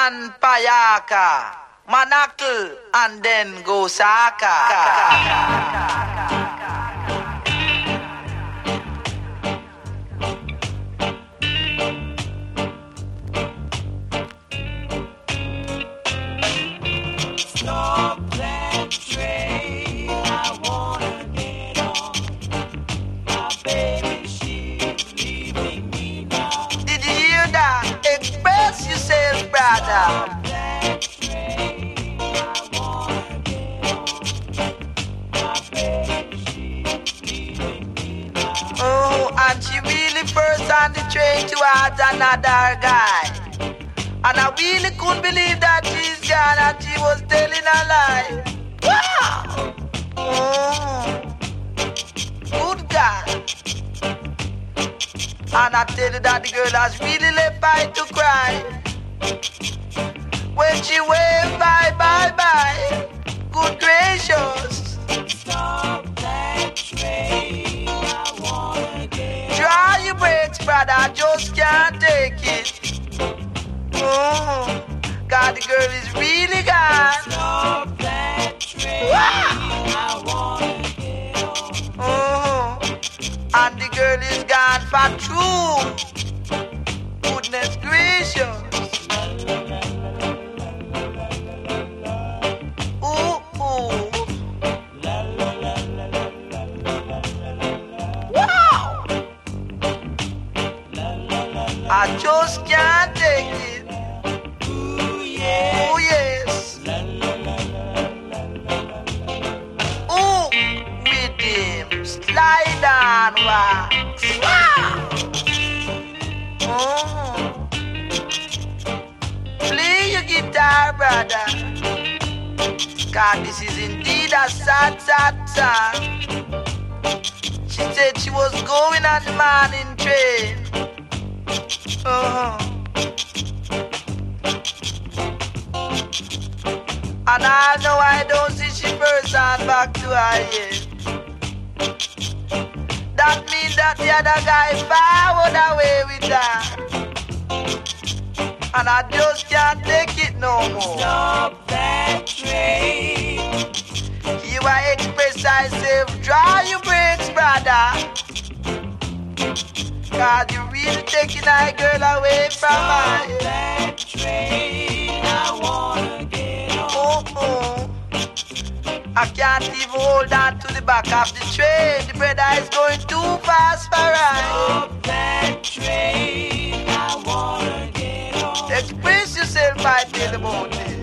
than Payaka, Manakal, and then go Saka. Stop that train, I wanna get on. My baby, she's leaving me now. Did you hear that? Express yourself, brother. Stop that train, I wanna get on. My baby, she's leaving me now. Oh, and she really first on the train towards another guy. And I really couldn't believe that she's gone and she was telling a lie. Wow! Oh, good God. And I tell you that the girl has really left by to cry. When she waved bye, bye, bye. Good gracious. Stop that train, I wanna get on. Try your brakes, brother, I just can't take it. Oh, God, the girl is really gone. Stop that train, Wow. I wanna get on. Oh, and the girl is gone for true. Goodness gracious. Ooh, ooh. Wow. I just can't take it. Oh yes. Oh, with him slide on wax. Wow. Oh. Play your guitar, brother. God, this is indeed a sad, sad song. She said she was going on the morning train. And I know I don't see she first on back to her yet. That means that the other guy forward away with her. And I just can't take it no more. Stop that train. You I express yourself, draw your brakes, brother. God, you really taking that girl away from Stop her. that train, I wanna get on. Oh. I can't even hold on to the back of the train. The brother is going too fast for us. Stop that train, I wanna get on. Express yourself, I tell about it.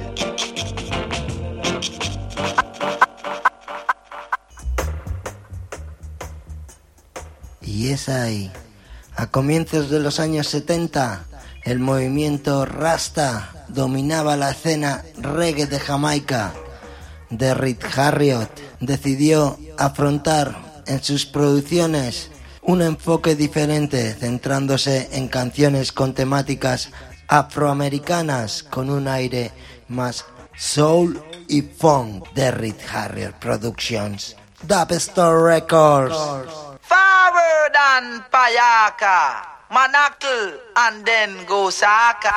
Y es ahí. A comienzos de los años 70, el movimiento Rasta dominaba la escena reggae de Jamaica. Derrick Harriott decidió afrontar en sus producciones un enfoque diferente, centrándose en canciones con temáticas afroamericanas con un aire más soul y funk. Derrick Harriott Productions, Dub Store Records. Forward and Payaka, Manakal, and then go Saka.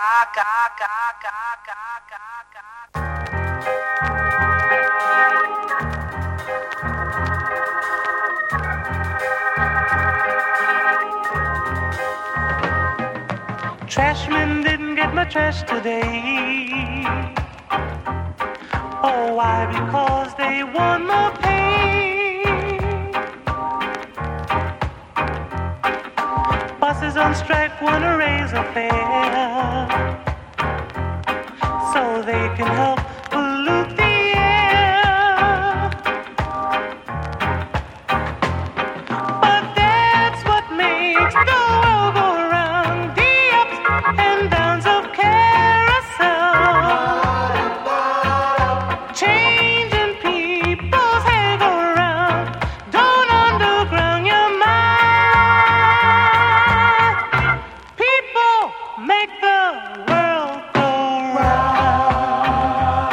Trashmen didn't get my trash today. Oh, why? Because they want more pay. Buses on strike wanna raise a fare so they can help pollute the air. But that's what makes the world go round, the ups and downs of carousel. Changing people's hang around, don't underground your mind. People make the world go round.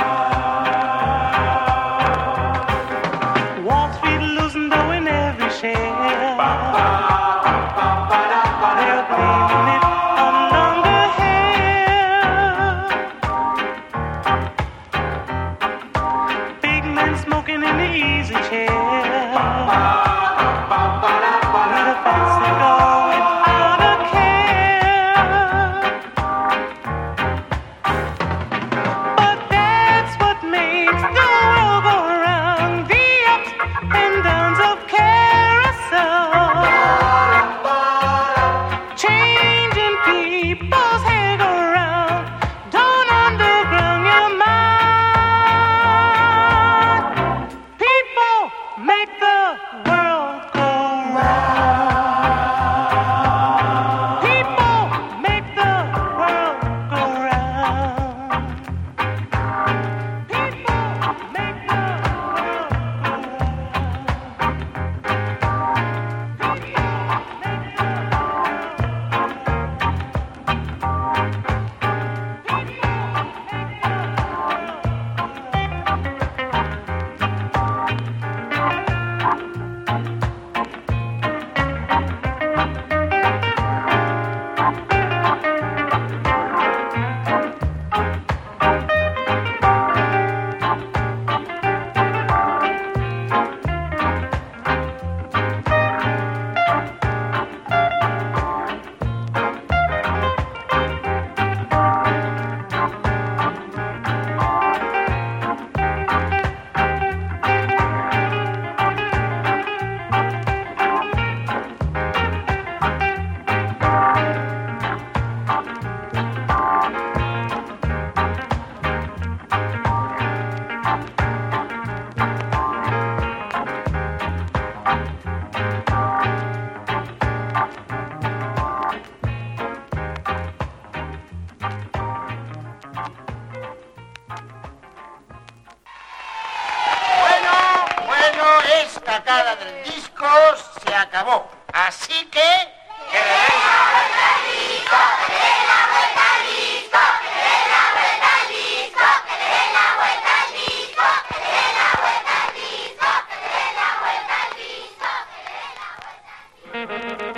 hora del disco se acabó. Así que... ¡Que le den la vuelta al disco! ¡Que le den la vuelta al disco! ¡Que le den la vuelta al disco! ¡Que le den la vuelta al disco! ¡Que le den la vuelta al disco! ¡Que le den la vuelta al disco! ¡Que le den la vuelta al disco!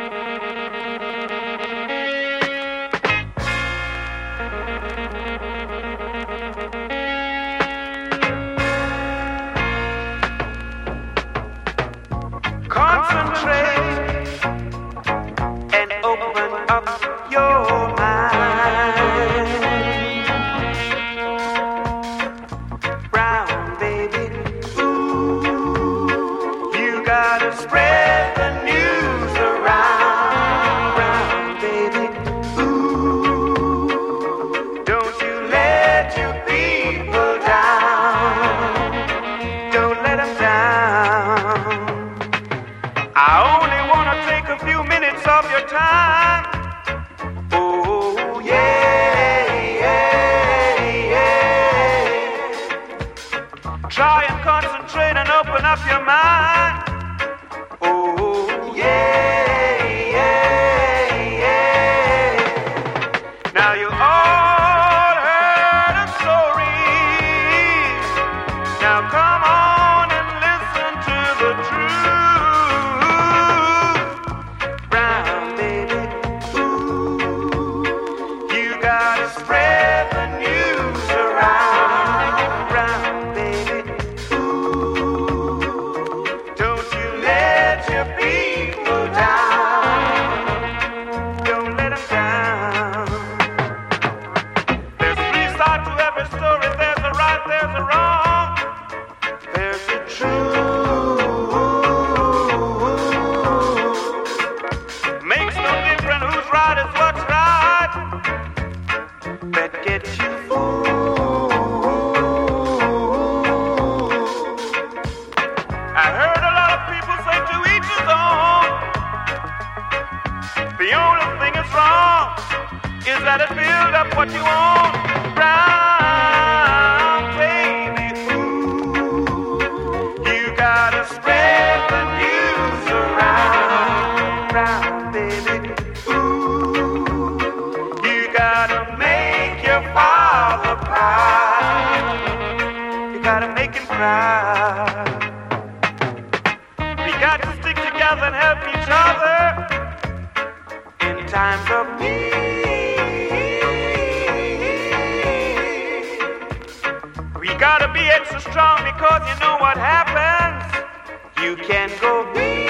Concentrate and open up your mind. Brown baby, ooh, you gotta spread the news around. Brown baby, ooh, don't you let your people down. Don't let them down. I only want to take a few minutes of your time. Oh, yeah, yeah, yeah. Try and concentrate and open up your mind. Oh, yeah, yeah, yeah. Now you all heard a story. Now come on and listen to the truth. Spread the news around, baby. Ooh, don't you let your people down. Don't let them down. There's three sides to every story. There's a right, there's a wrong. There's the truth. Makes no difference who's right is what's right. That gets you fooled. I heard a lot of people say to each his own. The only thing that's wrong is that it builds up what you own. Brown baby, ooh, you gotta spread the news around. Brown baby, ooh, you gotta make your father proud. You gotta make him proud. We got to stick together and help each other in times of need. We gotta be extra strong because you know what happens. You can go weak.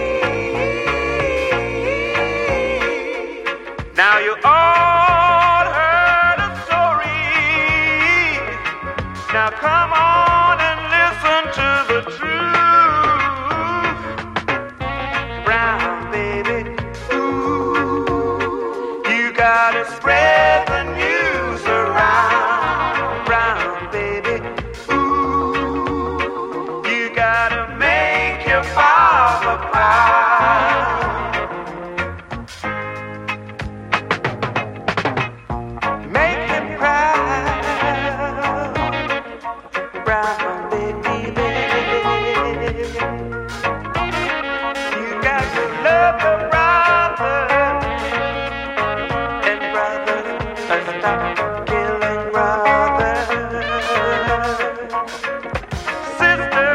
Now you all heard a story. Now come on and listen to the truth. Brown baby, ooh, you gotta spread the news around. Brown baby, ooh, you gotta make your father proud. Make him proud. Brown baby, you got to love the brother, and brothers stop killing brothers. Sister,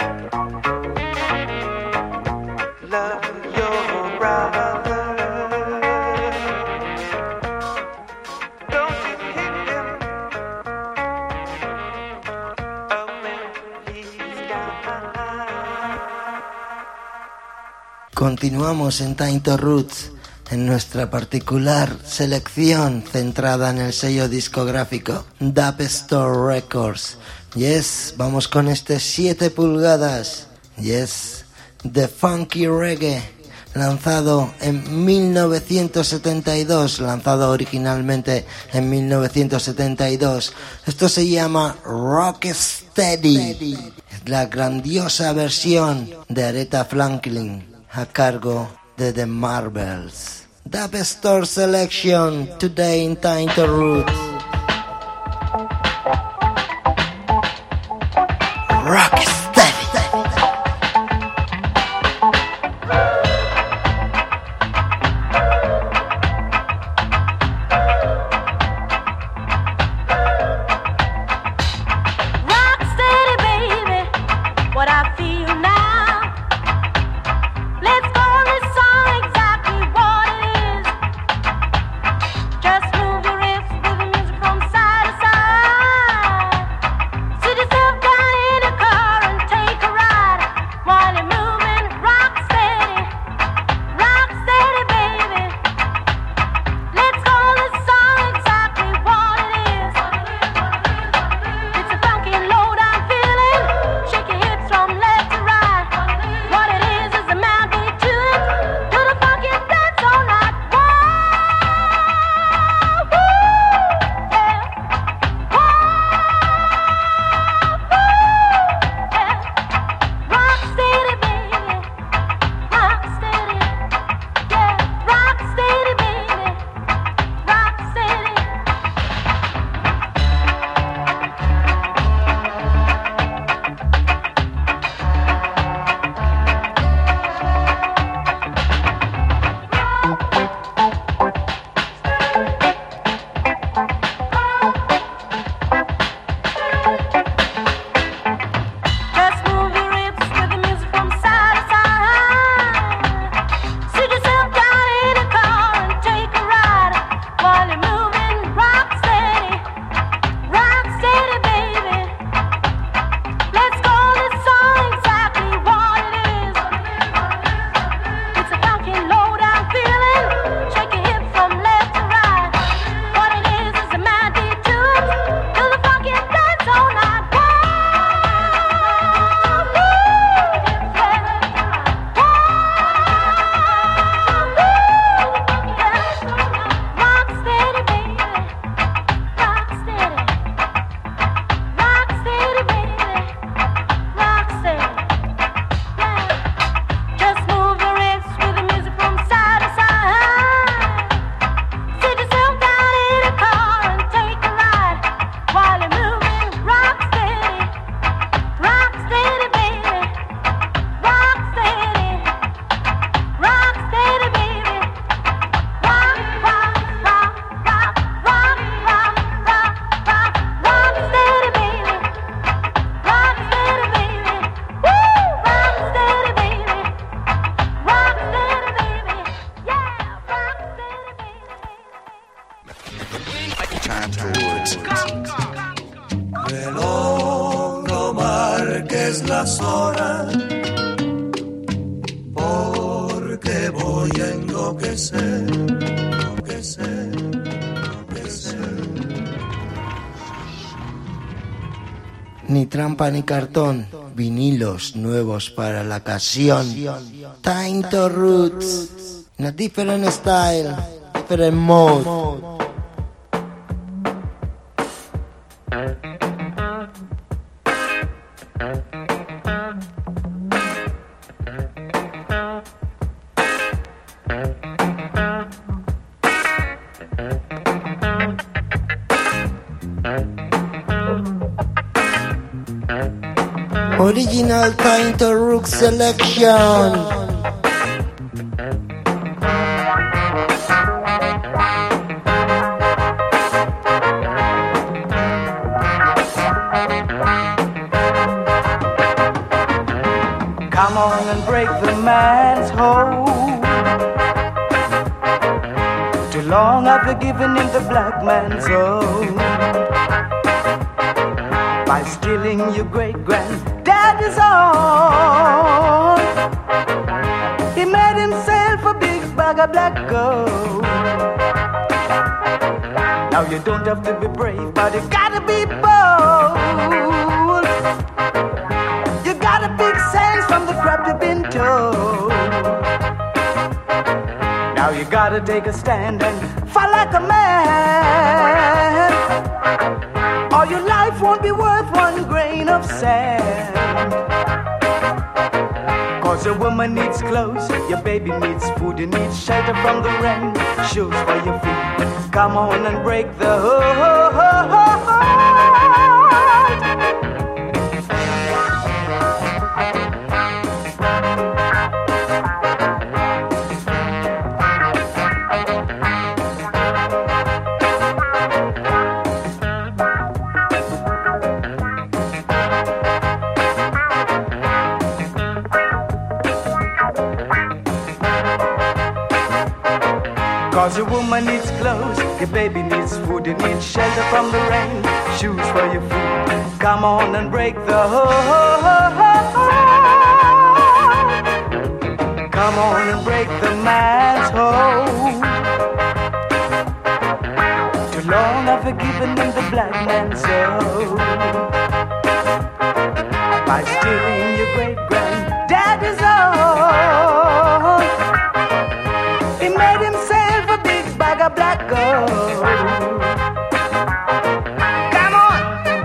love your brother. Don't you hit him up when he's down. Continuamos en Time to Roots, en nuestra particular selección centrada en el sello discográfico Dub Store Records. Yes, vamos con este 7 pulgadas. Yes, The Funky Reggae, lanzado en 1972, lanzado originalmente en 1972. Esto se llama Rocksteady, la grandiosa versión de Aretha Franklin a cargo de The Marvels. Dub Store Selection today in Time to Roots. Rocksteady. las horas, porque voy a enloquecer, enloquecer, enloquecer. Ni trampa ni cartón, vinilos nuevos para la ocasión. Time to Roots, in a different style, different mode. Original Time to Roots selection. Come on and break the man's hold. Too long I've been giving him the black man's soul by stealing your great-granddaddy's own. He made himself a big bag of black gold. Now you don't have to be brave, but you gotta be bold. You got a big sense from the crap you've been told. Now you gotta take a stand and fight like a man, or your life won't be worth one grain of sand. Cause your woman needs clothes, your baby needs food, you need shelter from the rain, shoes for your feet. Come on and break the heart. Cause your woman needs clothes, your baby needs food, you need shelter from the rain, shoes for your feet. Come on and break the heart. Come on and break the man's hold. Too long I've forgiven him the black man's soul by stealing your great-granddaddy's own. He made himself a big bag of black gold. Come on,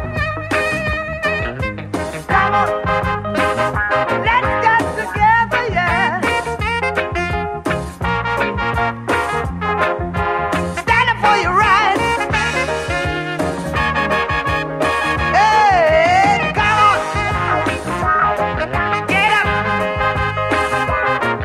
come on, let's get together, yeah. Stand up for your rights. Hey, come on, get up.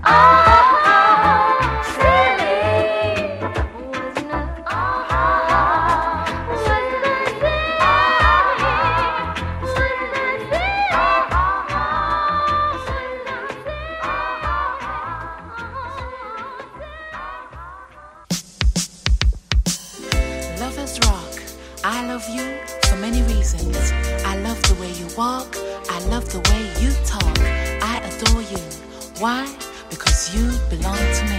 Lovers rock. I love you for many reasons. I love the way you walk. I love the way you talk. I adore you. Why? Because you belong to me.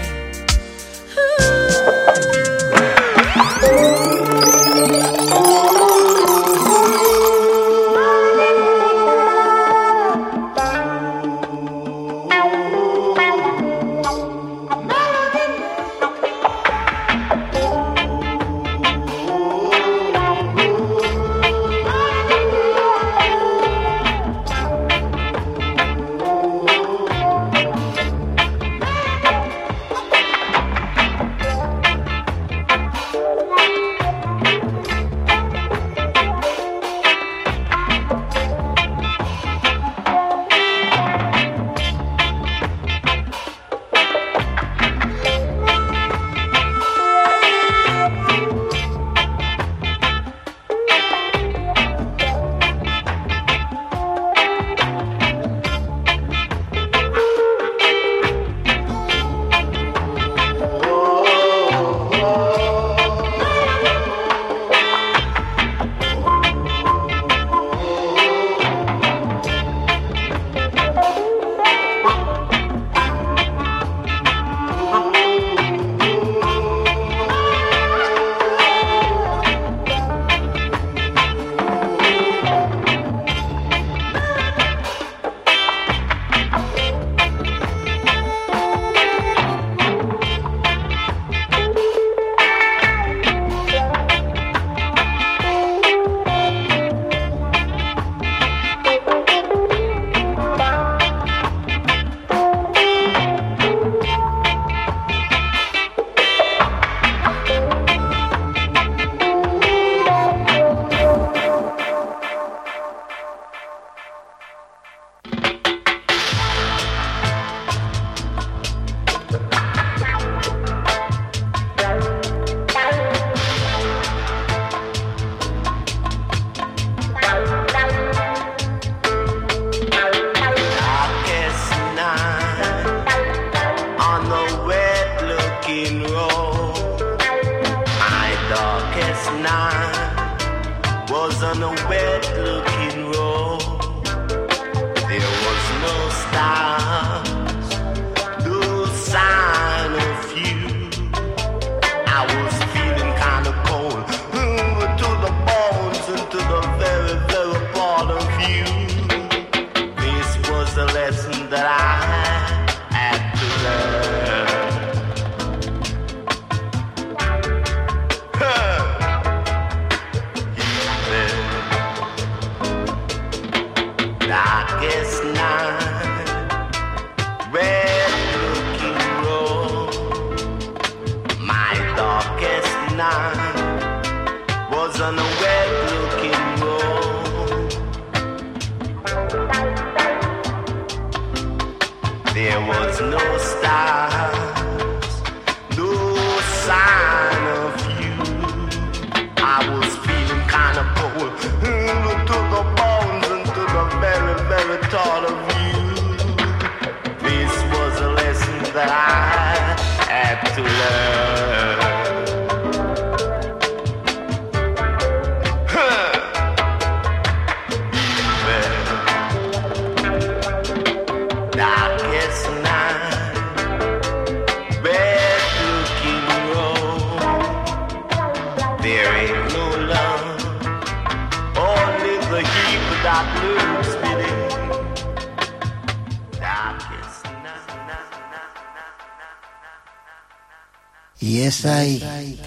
Y es ahí.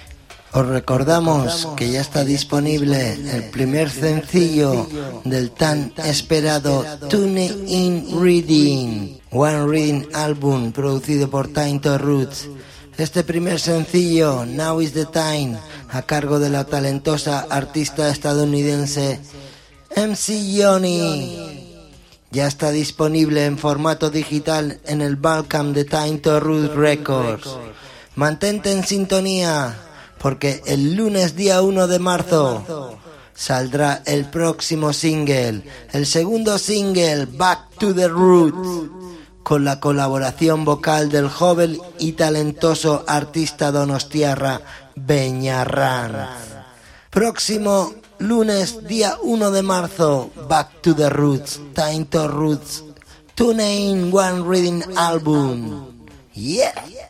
Os recordamos que ya está disponible el primer sencillo del tan esperado Tune In Reading, One Reading Album producido por Time to Roots. Este primer sencillo, Now Is The Time, a cargo de la talentosa artista estadounidense MC Johnny. Ya está disponible en formato digital en el Bandcamp de Time to Roots Records. Mantente en sintonía, porque el lunes día 1 de marzo saldrá el próximo single, el segundo single, Back to the Roots, con la colaboración vocal del joven y talentoso artista donostiarra Beñarrán. Próximo lunes día 1 de marzo, Back to the Roots, Time to Roots, Tune in One Reading Album. Yeah!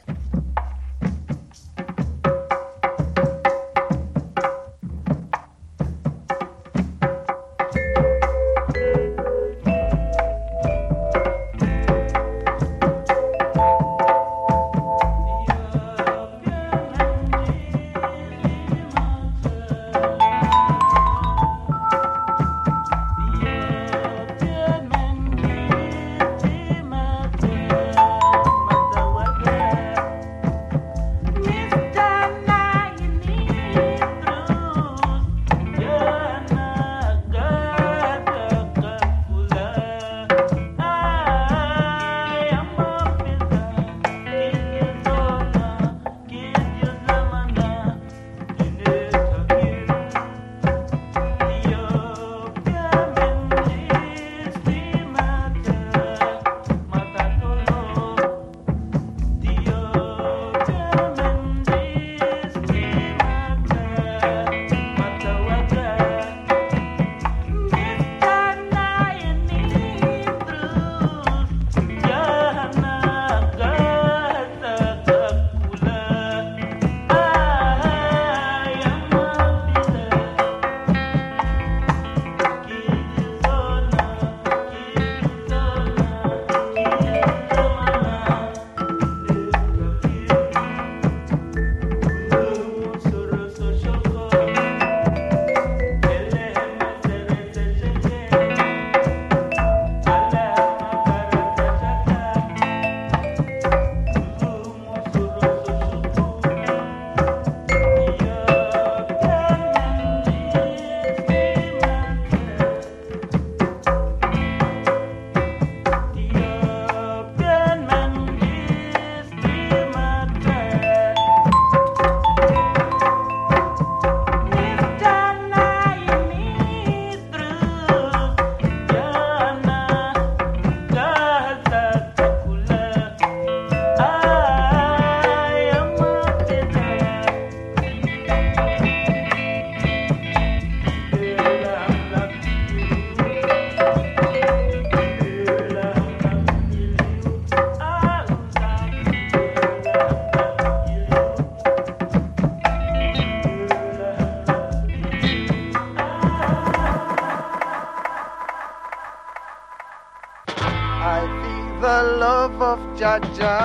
Jaja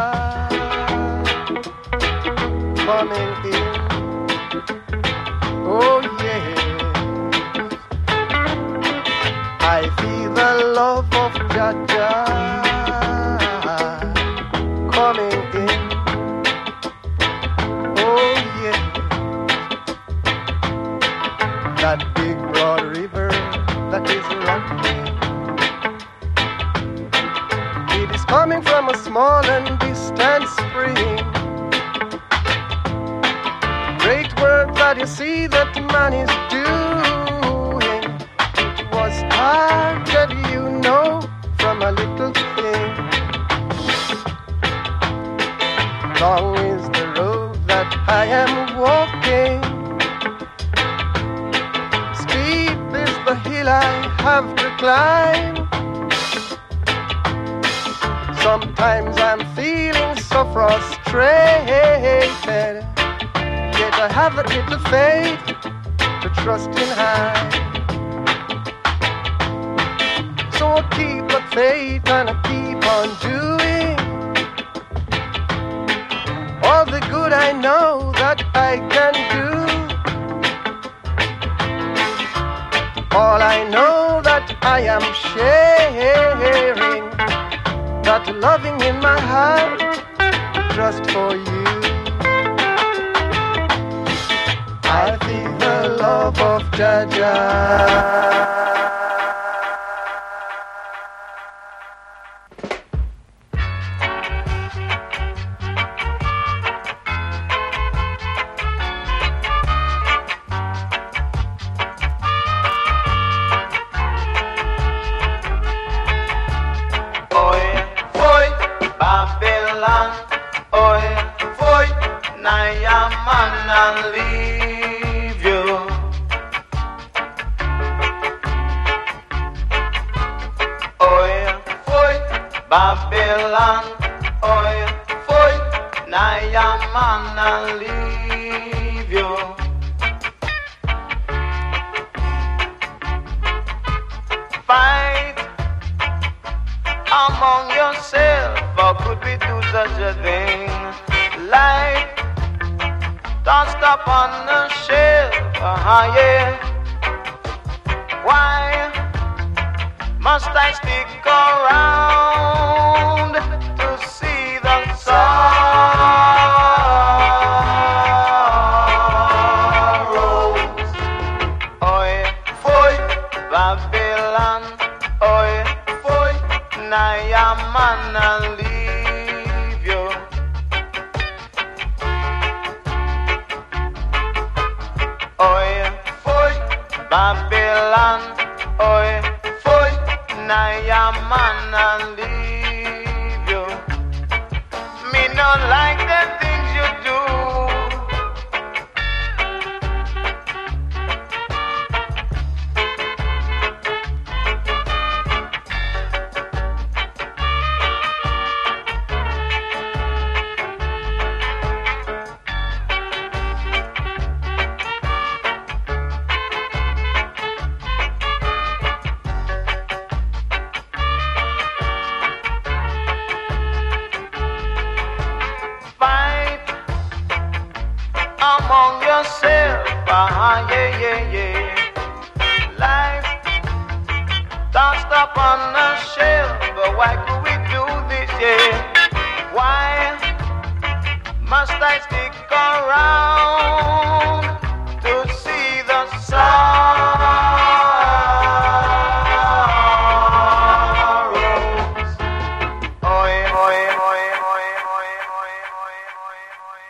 coming in. Oh yeah, I feel the love of Jaja coming in. Oh yeah, that big broad river that is running. It is coming from a small and distant spring. Great work that you see that man is doing. It was started, you know, from a little thing. Long is the road that I am walking. Steep is the hill I have to climb. Sometimes I'm feeling so frustrated, yet I have a little faith to trust in high. So I keep the faith and I keep on doing all the good I know that I can do. All I know that I am sharing, that loving in my heart, just for you. I feel the love of Jaja. oi, foi, naya man and leave you. Oi, foi, Babylon, oi, foi, naya man and leave you. Fight among yourself, how could we do such a thing? Light, don't stop on the shelf, yeah. Why must I stick around to see the sorrows? Oi, foi, Babylon, oi, foi, naya man and leave you. Oi, foi, Babylon, oi, foi, naya man and leave you. Me not like the things you do. Fight among yourself, yeah, yeah, yeah. Life, don't stop on the shelf, but why could we do this, yeah? Why must I stick around to see the sorrows? Oi, oi, oi, oi, oi, oi, oi, oi,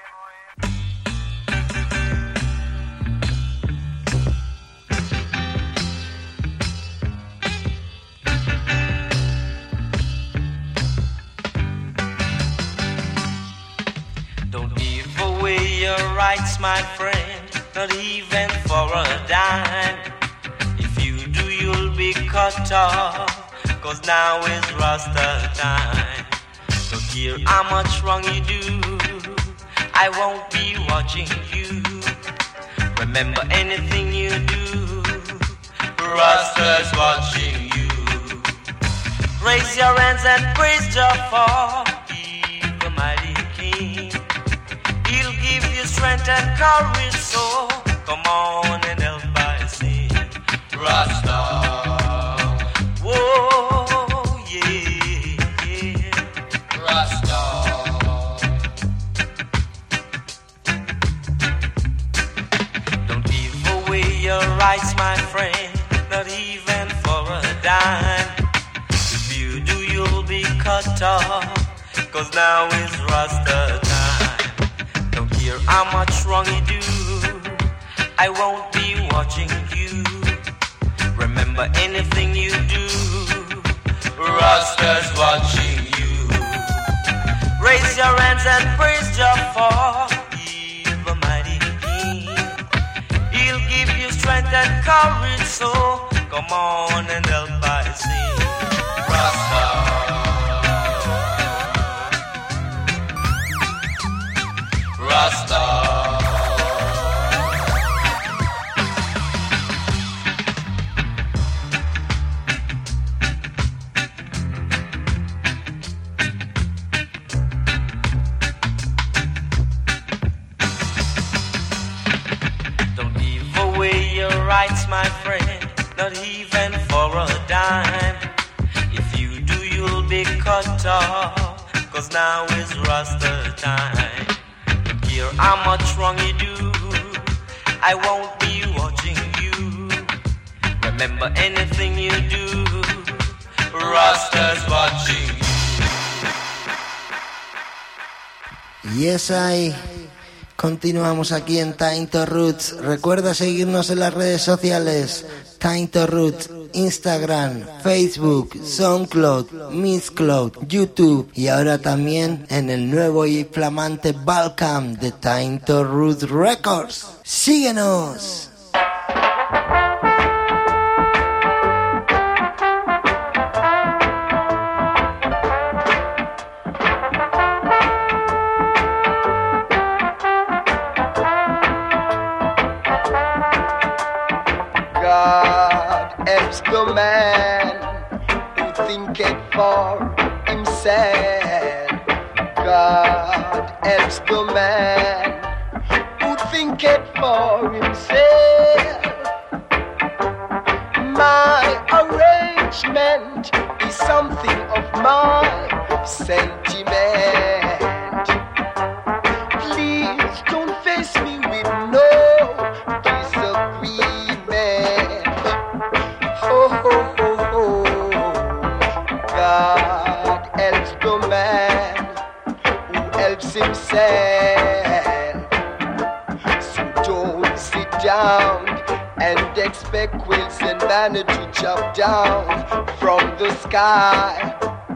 Don't give away your rights, my friend, not even for a dime. If you do, you'll be cut off, 'cause now is Rasta time. Don't care how much wrong you do, I won't be watching you. Remember anything you do, Rasta's watching you. Raise your hands and praise Jah for He's the mighty King. He'll give you strength and courage, so come on and help by sing. Rasta. Whoa, yeah, yeah. Rasta. Don't give away your rights, my friend, not even for a dime. If you do, you'll be cut off, 'cause now is Rasta time. Don't care how much wrong you do, I won't be watching you. Remember anything you do, Rasta's watching you. Raise your hands and praise Jah for He's the mighty King. He'll give you strength and courage, so come on and help by sing. Rasta. Rasta. Don't give away your rights, my friend, not even for a dime. If you do, you'll be cut off, 'cause now is Rasta time. Don't care how much wrong you do, I won't be watching you. Remember anything you do, Rasta's watching you. Yes, I. Continuamos aquí en Time to Roots. Recuerda seguirnos en las redes sociales. Time to Roots. Instagram, Facebook, SoundCloud, Mixcloud, YouTube y ahora también en el nuevo y flamante Bandcamp de Time to Roots Records. ¡Síguenos! Helps the man who thinketh for himself. God helps the man who thinketh for himself. My arrangement is something of my sentiment. Please don't face me with no disagreement. God helps the man who helps himself. So don't sit down and expect quills and manna to jump down from the sky.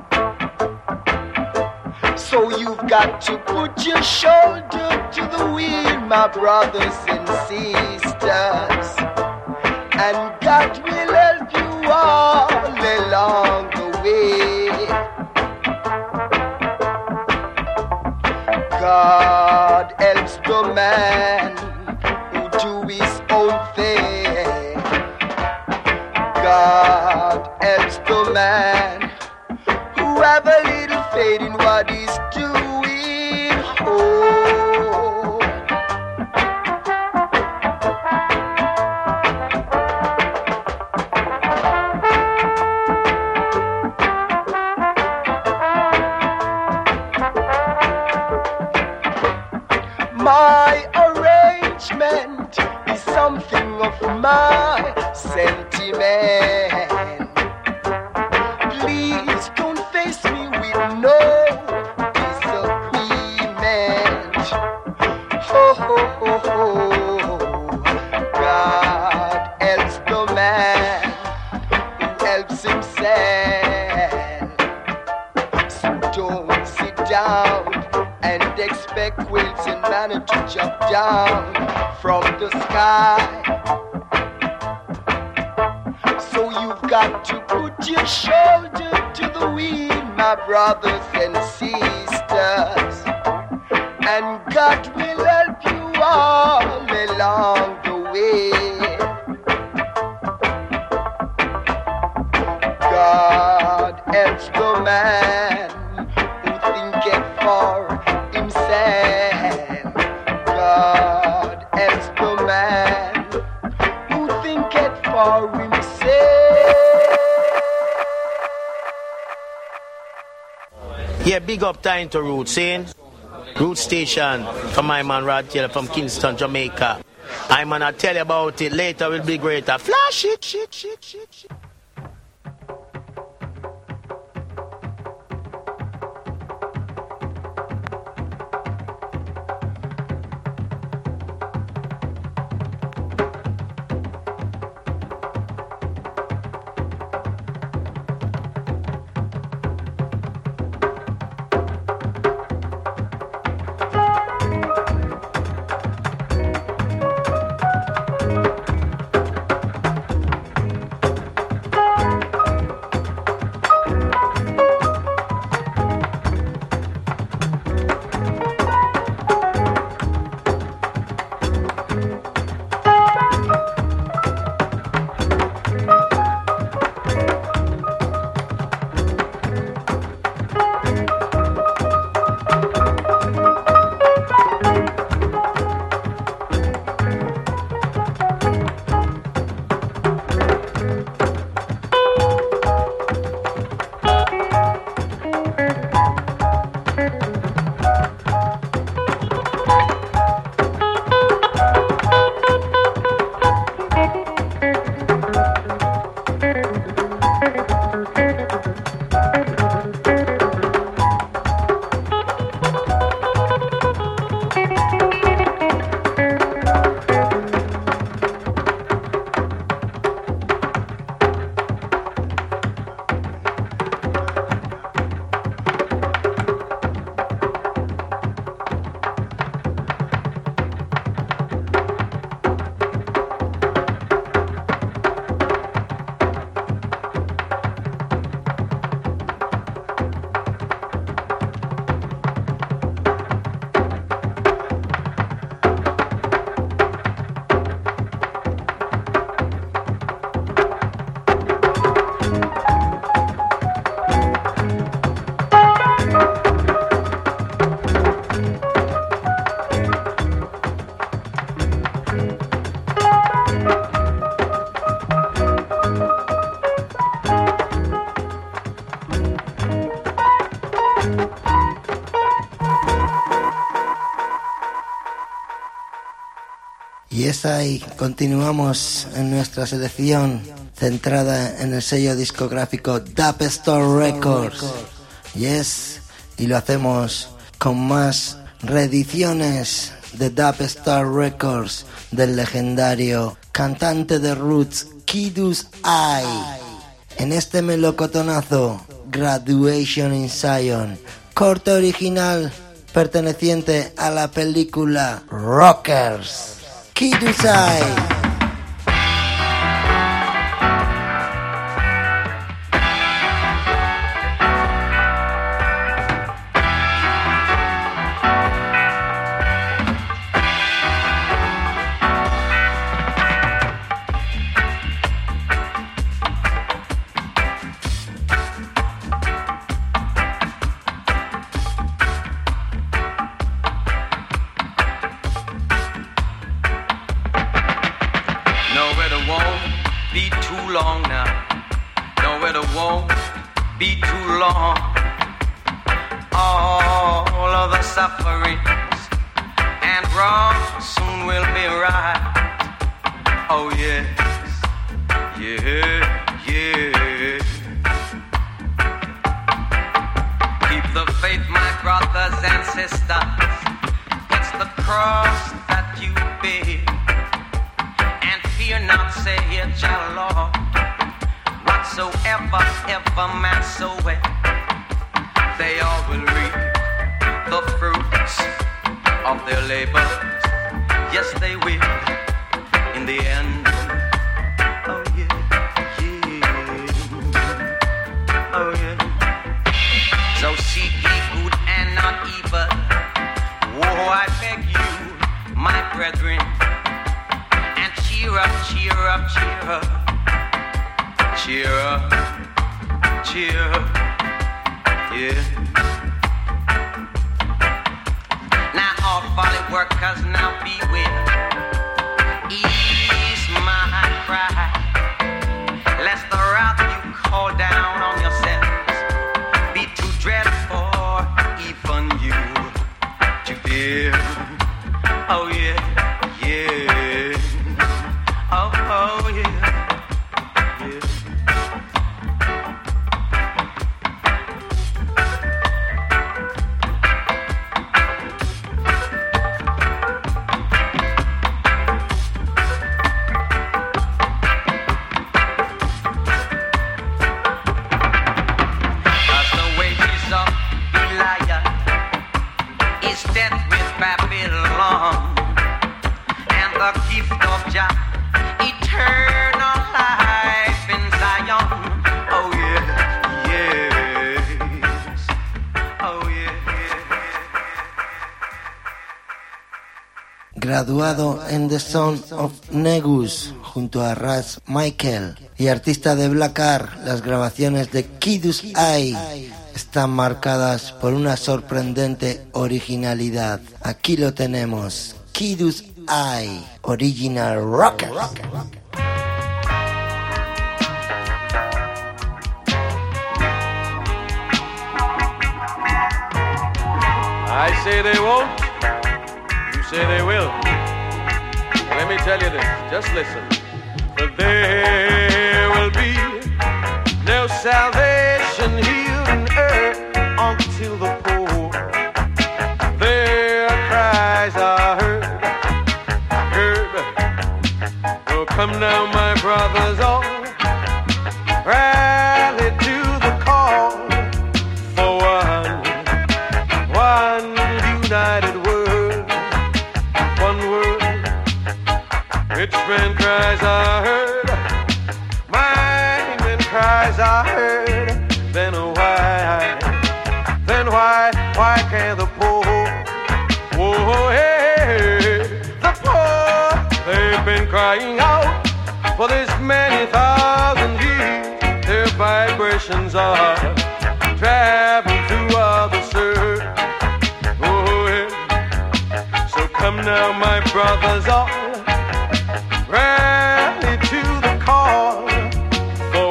So you've got to put your shoulder to the wheel, my brothers and sisters, and God will help you all along the way. God helps the man who do his own thing. God helps the man who have a little faith in what he's doing. Oh. My arrangement is something of my sentiment. Please don't face me with no disagreement. Ho ho ho ho. God helps the man who helps himself. So don't sit down and expect quills and manna to jump down from the sky. So you've got to put your shoulder to the wheel, my brothers and sisters, and God will help you all along the way. God helps the man who thinketh for himself. God helps the man who thinketh for himself. Yeah, big up Time to Roots, saying Root Station from my man Rod Taylor from Kingston, Jamaica. I'm gonna tell you about it later, will be greater. Flash it, shit. Y es ahí, continuamos en nuestra selección centrada en el sello discográfico Dub Store Records. Yes, y lo hacemos con más reediciones de Dub Store Records del legendario cantante de roots Kidus I. En este melocotonazo, Graduation in Zion, corte original perteneciente a la película Rockers. Kidus I. Graduado en The Sound of Negus junto a Ras Michael y artista de Black Art, las grabaciones de Kidus I están marcadas por una sorprendente originalidad. Aquí lo tenemos, Kidus I, Original Rocker. I say they won't, you say they will. Let me tell you this, just listen. For there will be no salvation here on earth until the poor their cries are heard. Oh, come now, my brothers, all rally to the call for one united word, one word. Rich man cries are heard, mine man cries are heard. Then why can't the poor, oh hey, the poor, they've been crying out for this many thousand years. Their vibrations are traveling throughout the earth. Oh hey, so come now, my brothers, all rally to the call for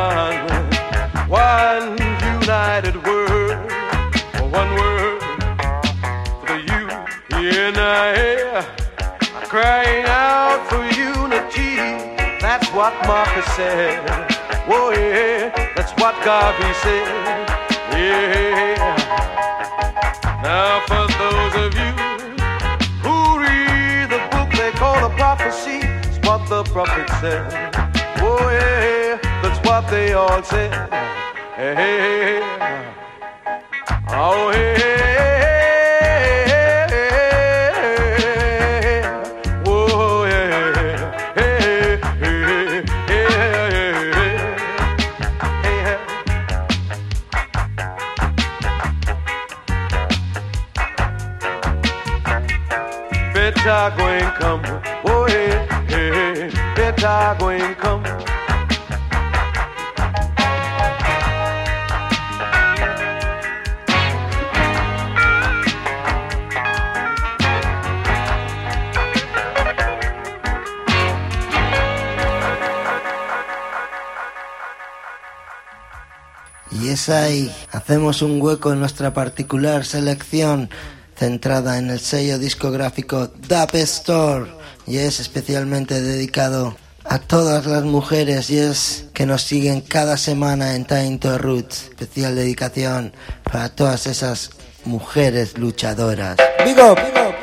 one united word, one word for the youth. Yeah, now, yeah. crying out for unity. That's what Marcus said. Oh yeah, that's what Garvey said. Yeah. Now for those of you who read the book they call a prophecy, it's what the prophet said. Oh yeah, that's what they all said. Hey, oh hey. Better go and come, oh hey, hey, better go and come. Y es ahí, hacemos un hueco en nuestra particular selección centrada en el sello discográfico Dub Store, y es especialmente dedicado a todas las mujeres y es que nos siguen cada semana en Time to Roots. Especial dedicación para todas esas mujeres luchadoras. ¡Big up! ¡Big up!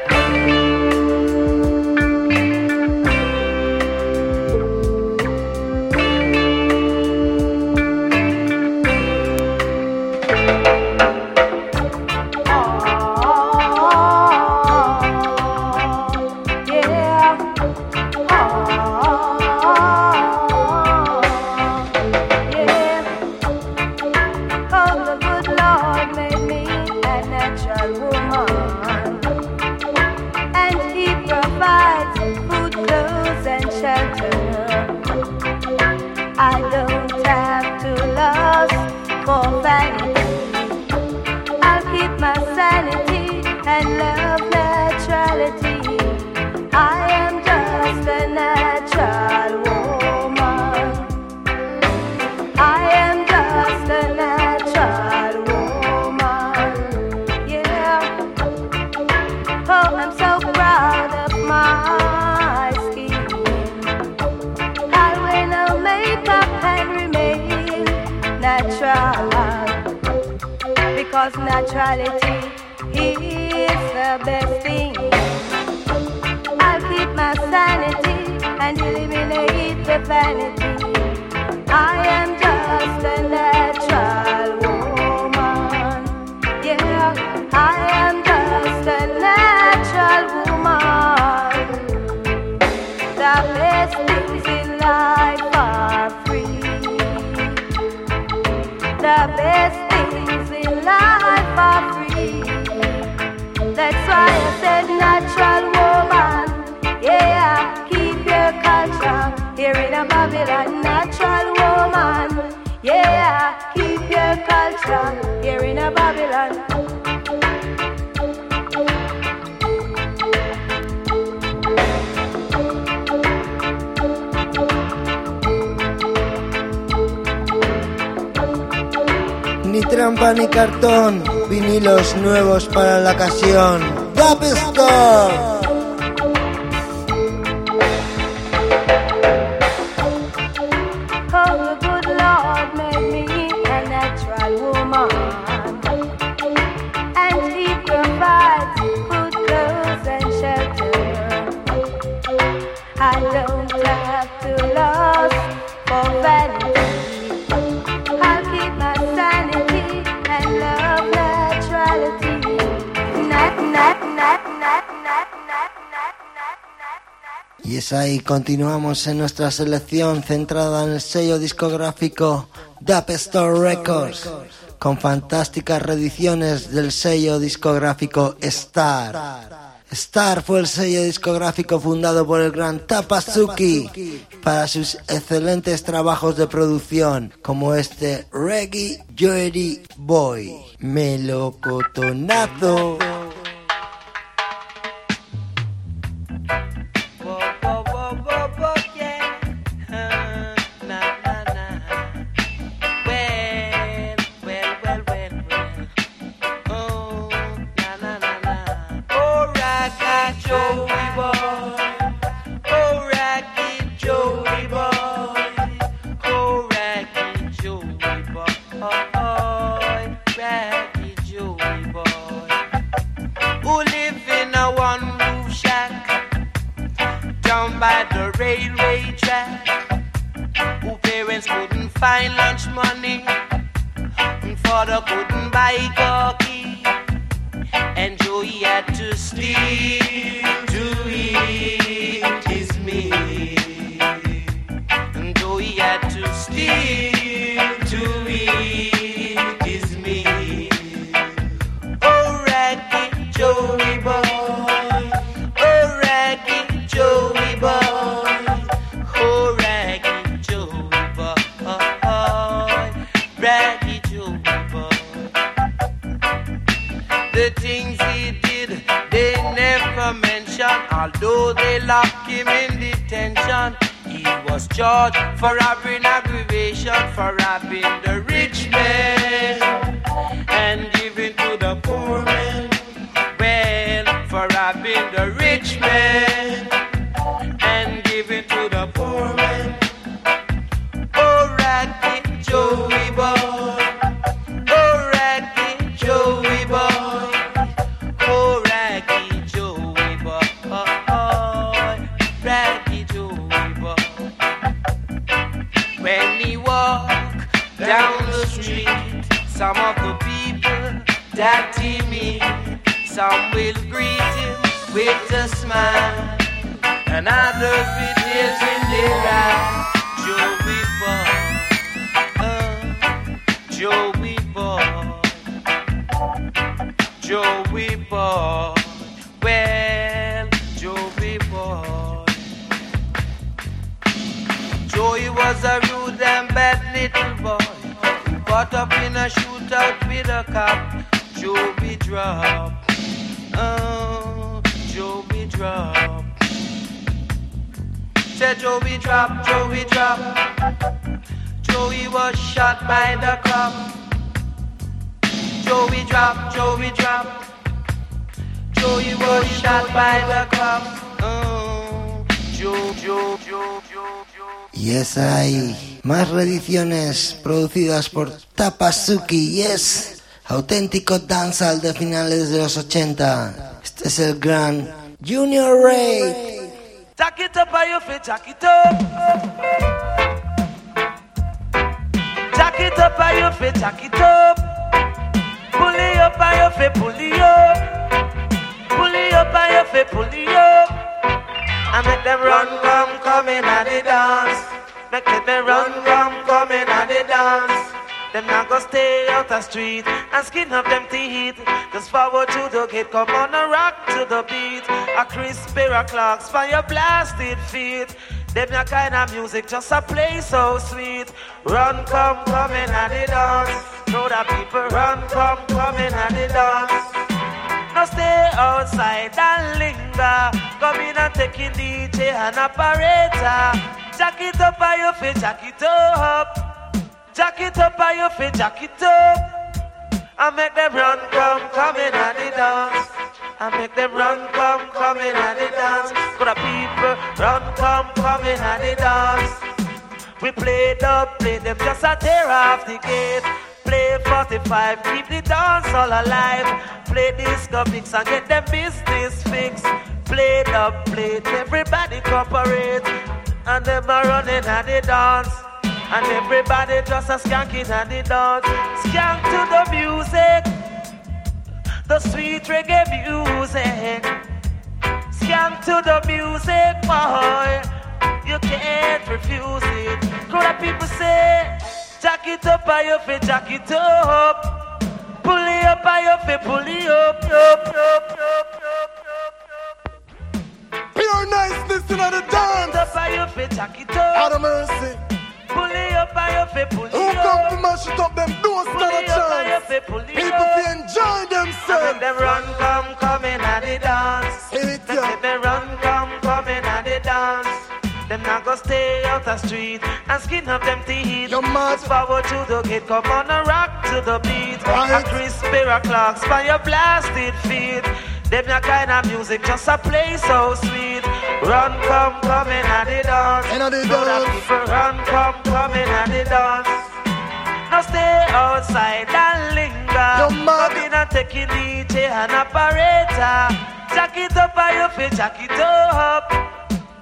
Because naturality is the best thing. I'll keep my sanity and eliminate the vanity. I am just a natural woman. Yeah, I am just a natural woman. The best things in life are free. The best life are free. That's why I said natural woman. Yeah, keep your culture here in a Babylon. Natural woman. Yeah, keep your culture here in a Babylon. Ni trampa ni cartón, vinilos nuevos para la ocasión. Dub Store. Oh, the good Lord made me a natural woman, and He provides food, clothes, and shelter. I don't have to lust for vanity. Y es ahí, continuamos en nuestra selección centrada en el sello discográfico Dub Store Records, con fantásticas reediciones del sello discográfico Star. Star fue el sello discográfico fundado por el gran Tapazuki para sus excelentes trabajos de producción, como este Reggae Joey Boy, melocotonazo. Joey boy. by the railway track, who parents couldn't find lunch money, father couldn't buy coffee, and Joey had to steal to eat his meal. And Joey had to steal to eat his meal. Oh, Raggy Joey boy, oh, Raggy Joey boy, oh, Raggy Joey boy, Raggy Joey boy. The things he did, they never mention, although they lock him in detention. He was charged for robbing aggravation, for robbing the rich man and giving to the poor man. Well, for robbing the rich man and giving to the poor man. Oh, Raggy Joey boy, oh, Raggy Joey boy, oh, Raggy Joey boy, Raggy Joey boy. When he walked down the street, some of the people that he meet, some will greet him with a smile, and others with tears in their eyes. Joey boy, Joey boy, well, Joey boy. Joey was a rude and bad little boy, caught up in a shootout with a cop. Joey dropped, oh, Joey dropped. Said Joey dropped, Joey dropped. Joey was shot by the cop. Joey dropped, Joey dropped. Joey was shot by the cop. Oh, Joe. Yes, hay más reediciones producidas por Tapasuki. Yes, auténtico dancehall de finales de los 80. Este es el gran Junior Ray. Jack it up by your feet, jack it up. Jack it up by your feet, jack it up. Pull it up by your feet, pull it up. Pull it up by your feet, pull it up. And make them run, come in at the dance. Make them run, come in at the dance. Them not go stay out the street and skin up them teeth. Just forward to the gate, come on and rock to the beat. A crisp pair of clocks for your blasted feet. Them that kind of music just a play so sweet. Run, come in at the dance. Know that people run, come in at the dance. Now stay outside and linger. Come in and take in DJ and operator. Jack it up by your feet, jack it up. Jack it up by your feet, jack it up. I make them run, come in at the dance. I make them run, come in at the dance. Could the people run, come in at the dance. We play them just a tear off the gate. Play 45, keep the dance all alive. Play disco mix and get them business fixed. Play everybody cooperate. And them are running at the dance. And everybody just a skanking at the dance. Skank to the music, the sweet reggae music. Skank to the music, boy. You can't refuse it. Could the people say, jack it up by your feet, jack it up. Pull it up by your feet, pull it up. Pure niceness in the dance. Jack it up by your feet, jack it up. Out of mercy. Pull it up by your feet, pull it Who up. Who come to mash it up, them don't stand a chance. People to enjoy themselves. Them run, come in at the dance. Them run, come in at the dance. Them not go stay out the street and skin up them teeth. Just forward to the gate, come on and rock to the beat. A crisp pair of clocks by your blasted feet. Them that kind of music just a play so sweet. Run, come in at the dance. So that people run, come in at the dance. Now stay outside and linger. Come in and take it DJ and operator. Jack it up by your feet, jack it up.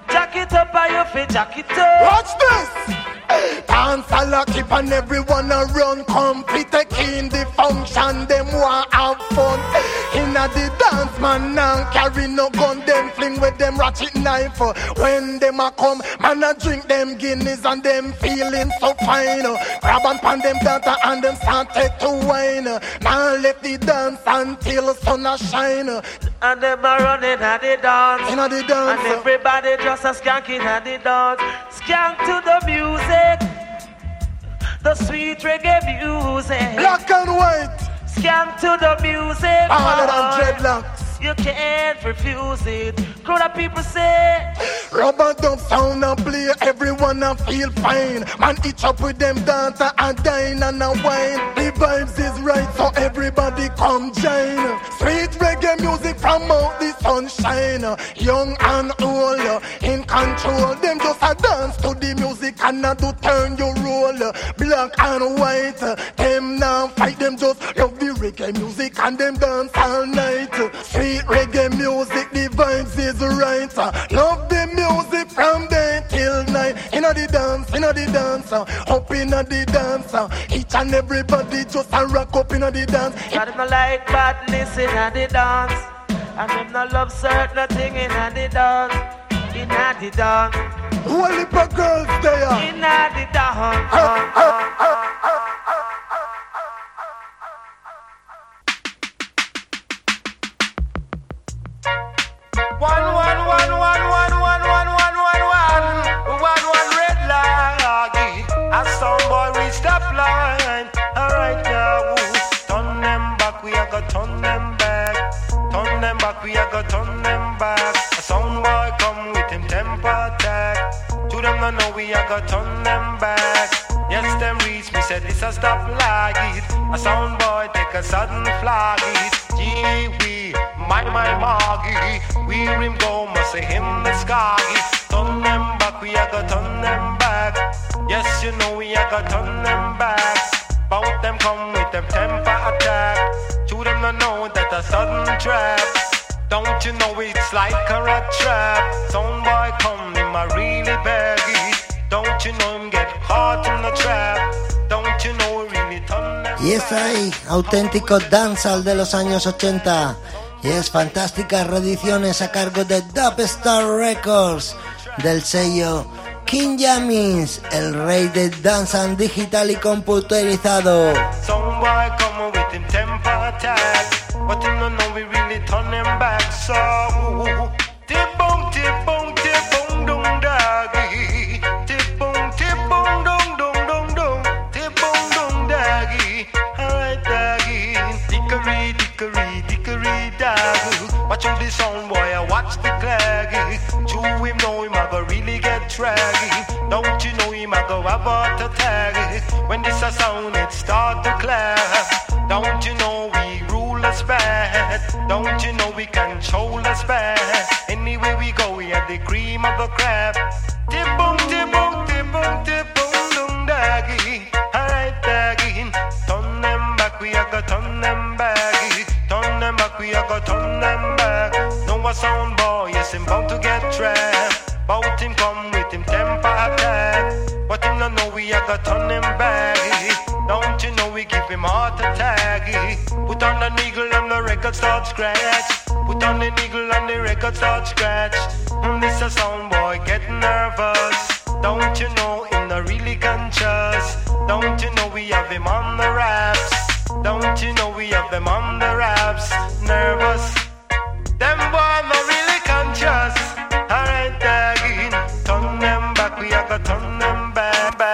Jack it up, or you fi jack it up. Watch this. Dance a lot, keep on everyone a run. Complete the key in the function, them want have fun. Inna the dance man now carry no gun. Them fling with them ratchet knife. When them a come, man a drink them Guinness and them feeling so fine. Grab and pan them data and them started to whine. Now let the dance until sun a shine. And them a running at the dance. Inna the dance. And everybody just a skanking at the dance. Skank to the music, the sweet reggae music. Black and white. Skank to the music. Harder than dreadlocks. You can't refuse it. Crowd of people say rubber dub sound and play, everyone a feel fine. Man each up with them dancer and dine and a wine. The vibes is right, so everybody come join. Sweet reggae music from out the sunshine. Young and old in control. Them just a dance to the music and a do turn your roll. Black and white, them now fight, them just love the reggae music and them dance all night. Sweet reggae music, the vibes is right. Love the music from day till night. Inna the dance, up inna the dance. Each and everybody just a rock up inna the dance. God them no like badness inna the dance, and them no love certain thing inna the dance. Inna the dance, whole heap of girls there. Inna the dance. One red line. A sound boy reach that line. Alright now, turn them back, we a go turn them back. Turn them back, we a go turn them back. A sound boy come with him temper attack. To them no know we a go turn them back. Yes, them reach me said this a stop like it. A sound boy take a sudden flag it. Gee wee, my Margie. We him go must say him the sky. Turn them back, we a go turn them back. Yes, you know we a go turn them back. Bout them come with them temper attack. To them no know that a sudden trap. Don't you know it's like a rat trap? Sound boy come him a really bag it. Don't you know him get caught in the trap? Don't you know really turn them back? Y es ahí, auténtico dancehall de los años 80. Y es fantásticas reediciones a cargo de Dubstar Records, del sello King Jammins, el rey de dancehall digital y computerizado. Some boy come with him temper attack, but him don't know we really turn him back. So tip boom, dung doggy. Tip boom, dung dung. Tip boom, doggy. Alright, doggy. Dickory, dog. Watch out the sound boy, I watch the claggy. Chew him know him, I go really get traggy. Don't you know him, I go have heart attack. When this a sound, it start to clap. Don't you know we rule us bad? Don't you know we control us bad? Anywhere we go, we have the cream of the crap. Tip boom, dung doggy. Alright, doggy. Turn them back, we a go turn them back. Turn them back, we a go turn them back. No a sound boy, yes him bound to get trapped. Bout him come with him temper attack, but him don't know we a go turn him back. Don't you know we give him heart attack? Put on the needle and the record start scratch. Put on the needle and the record start scratch. This a sound boy get nervous. Don't you know him not really conscious? Don't you know we have him on the raps? Don't you know we have them on the raps? Nervous. Them boy not really conscious. Alright, again. Turn them back, we have to turn them back.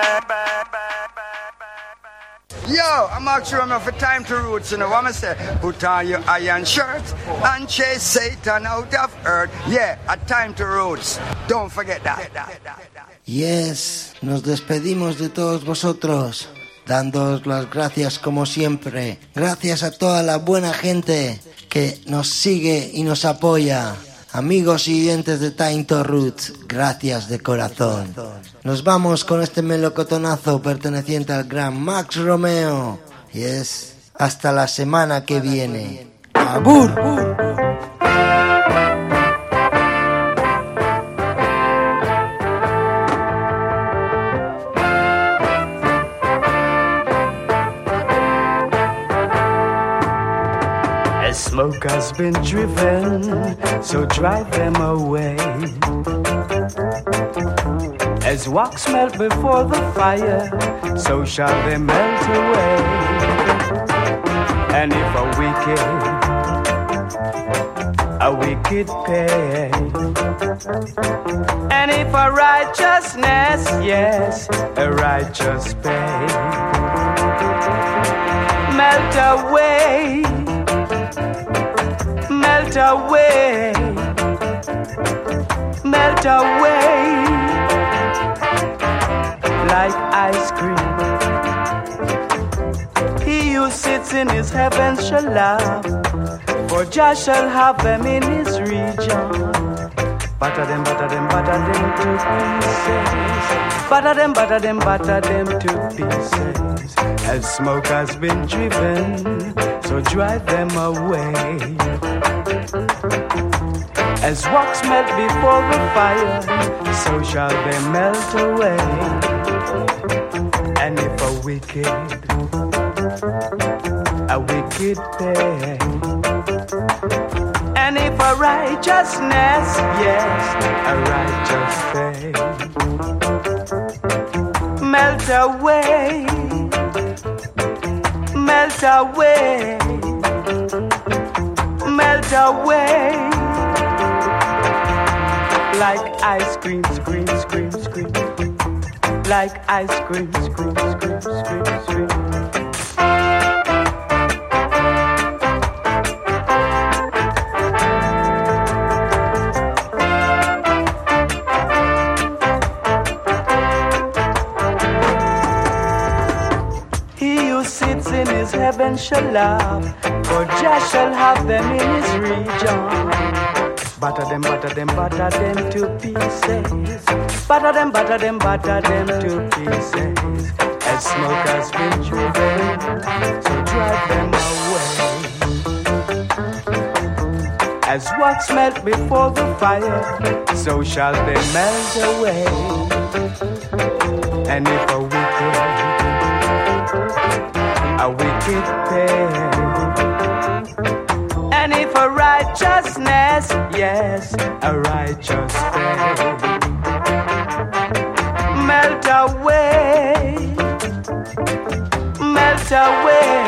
Yo, I'm actually running for time to roots, you know what I say? Put on your iron shirt and chase Satan out of earth. Yeah, a time to roots. Don't forget that. Yes, nos despedimos de todos vosotros, dándoos las gracias como siempre. Gracias a toda la buena gente que nos sigue y nos apoya. Amigos y oyentes de Time to Roots, gracias de corazón. Nos vamos con este melocotonazo perteneciente al gran Max Romeo. Y es hasta la semana que viene. ¡Abur! has been driven, so drive them away. As wax melt before the fire, so shall they melt away. And if a wicked pay, and if a righteousness, yes, a righteous pay, melt away, melt away, melt away, like ice cream. He who sits in his heaven shall laugh, for Jah shall have them in his region. Batter them to pieces. Batter them to pieces. As smoke has been driven, so drive them away. As wax melt before the fire, so shall they melt away. And if a wicked pay, and if a righteousness, yes, a righteous pay, melt away, melt away, melt away, like ice cream, scream, scream, scream, like ice cream, scream, scream, scream, scream. Heaven shall laugh, for Jah shall have them in his region. Batter them to pieces. Batter them to pieces. As smoke has been driven, so drive them away. As wax melt before the fire, so shall they melt away. And if a wicked pay, and if a righteousness, yes, a righteous pay, melt away, melt away,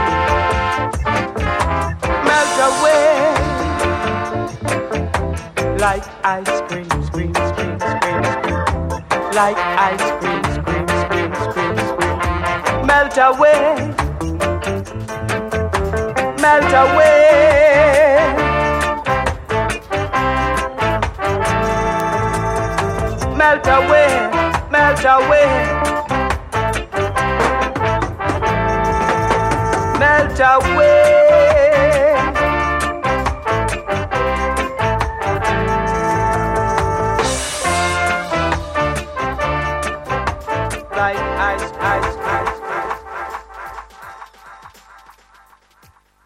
melt away, like ice cream, scream, scream, scream, scream, like ice cream, scream, scream, scream, scream, melt away. Melt away, melt away, melt away, melt away, like ice, ice, ice.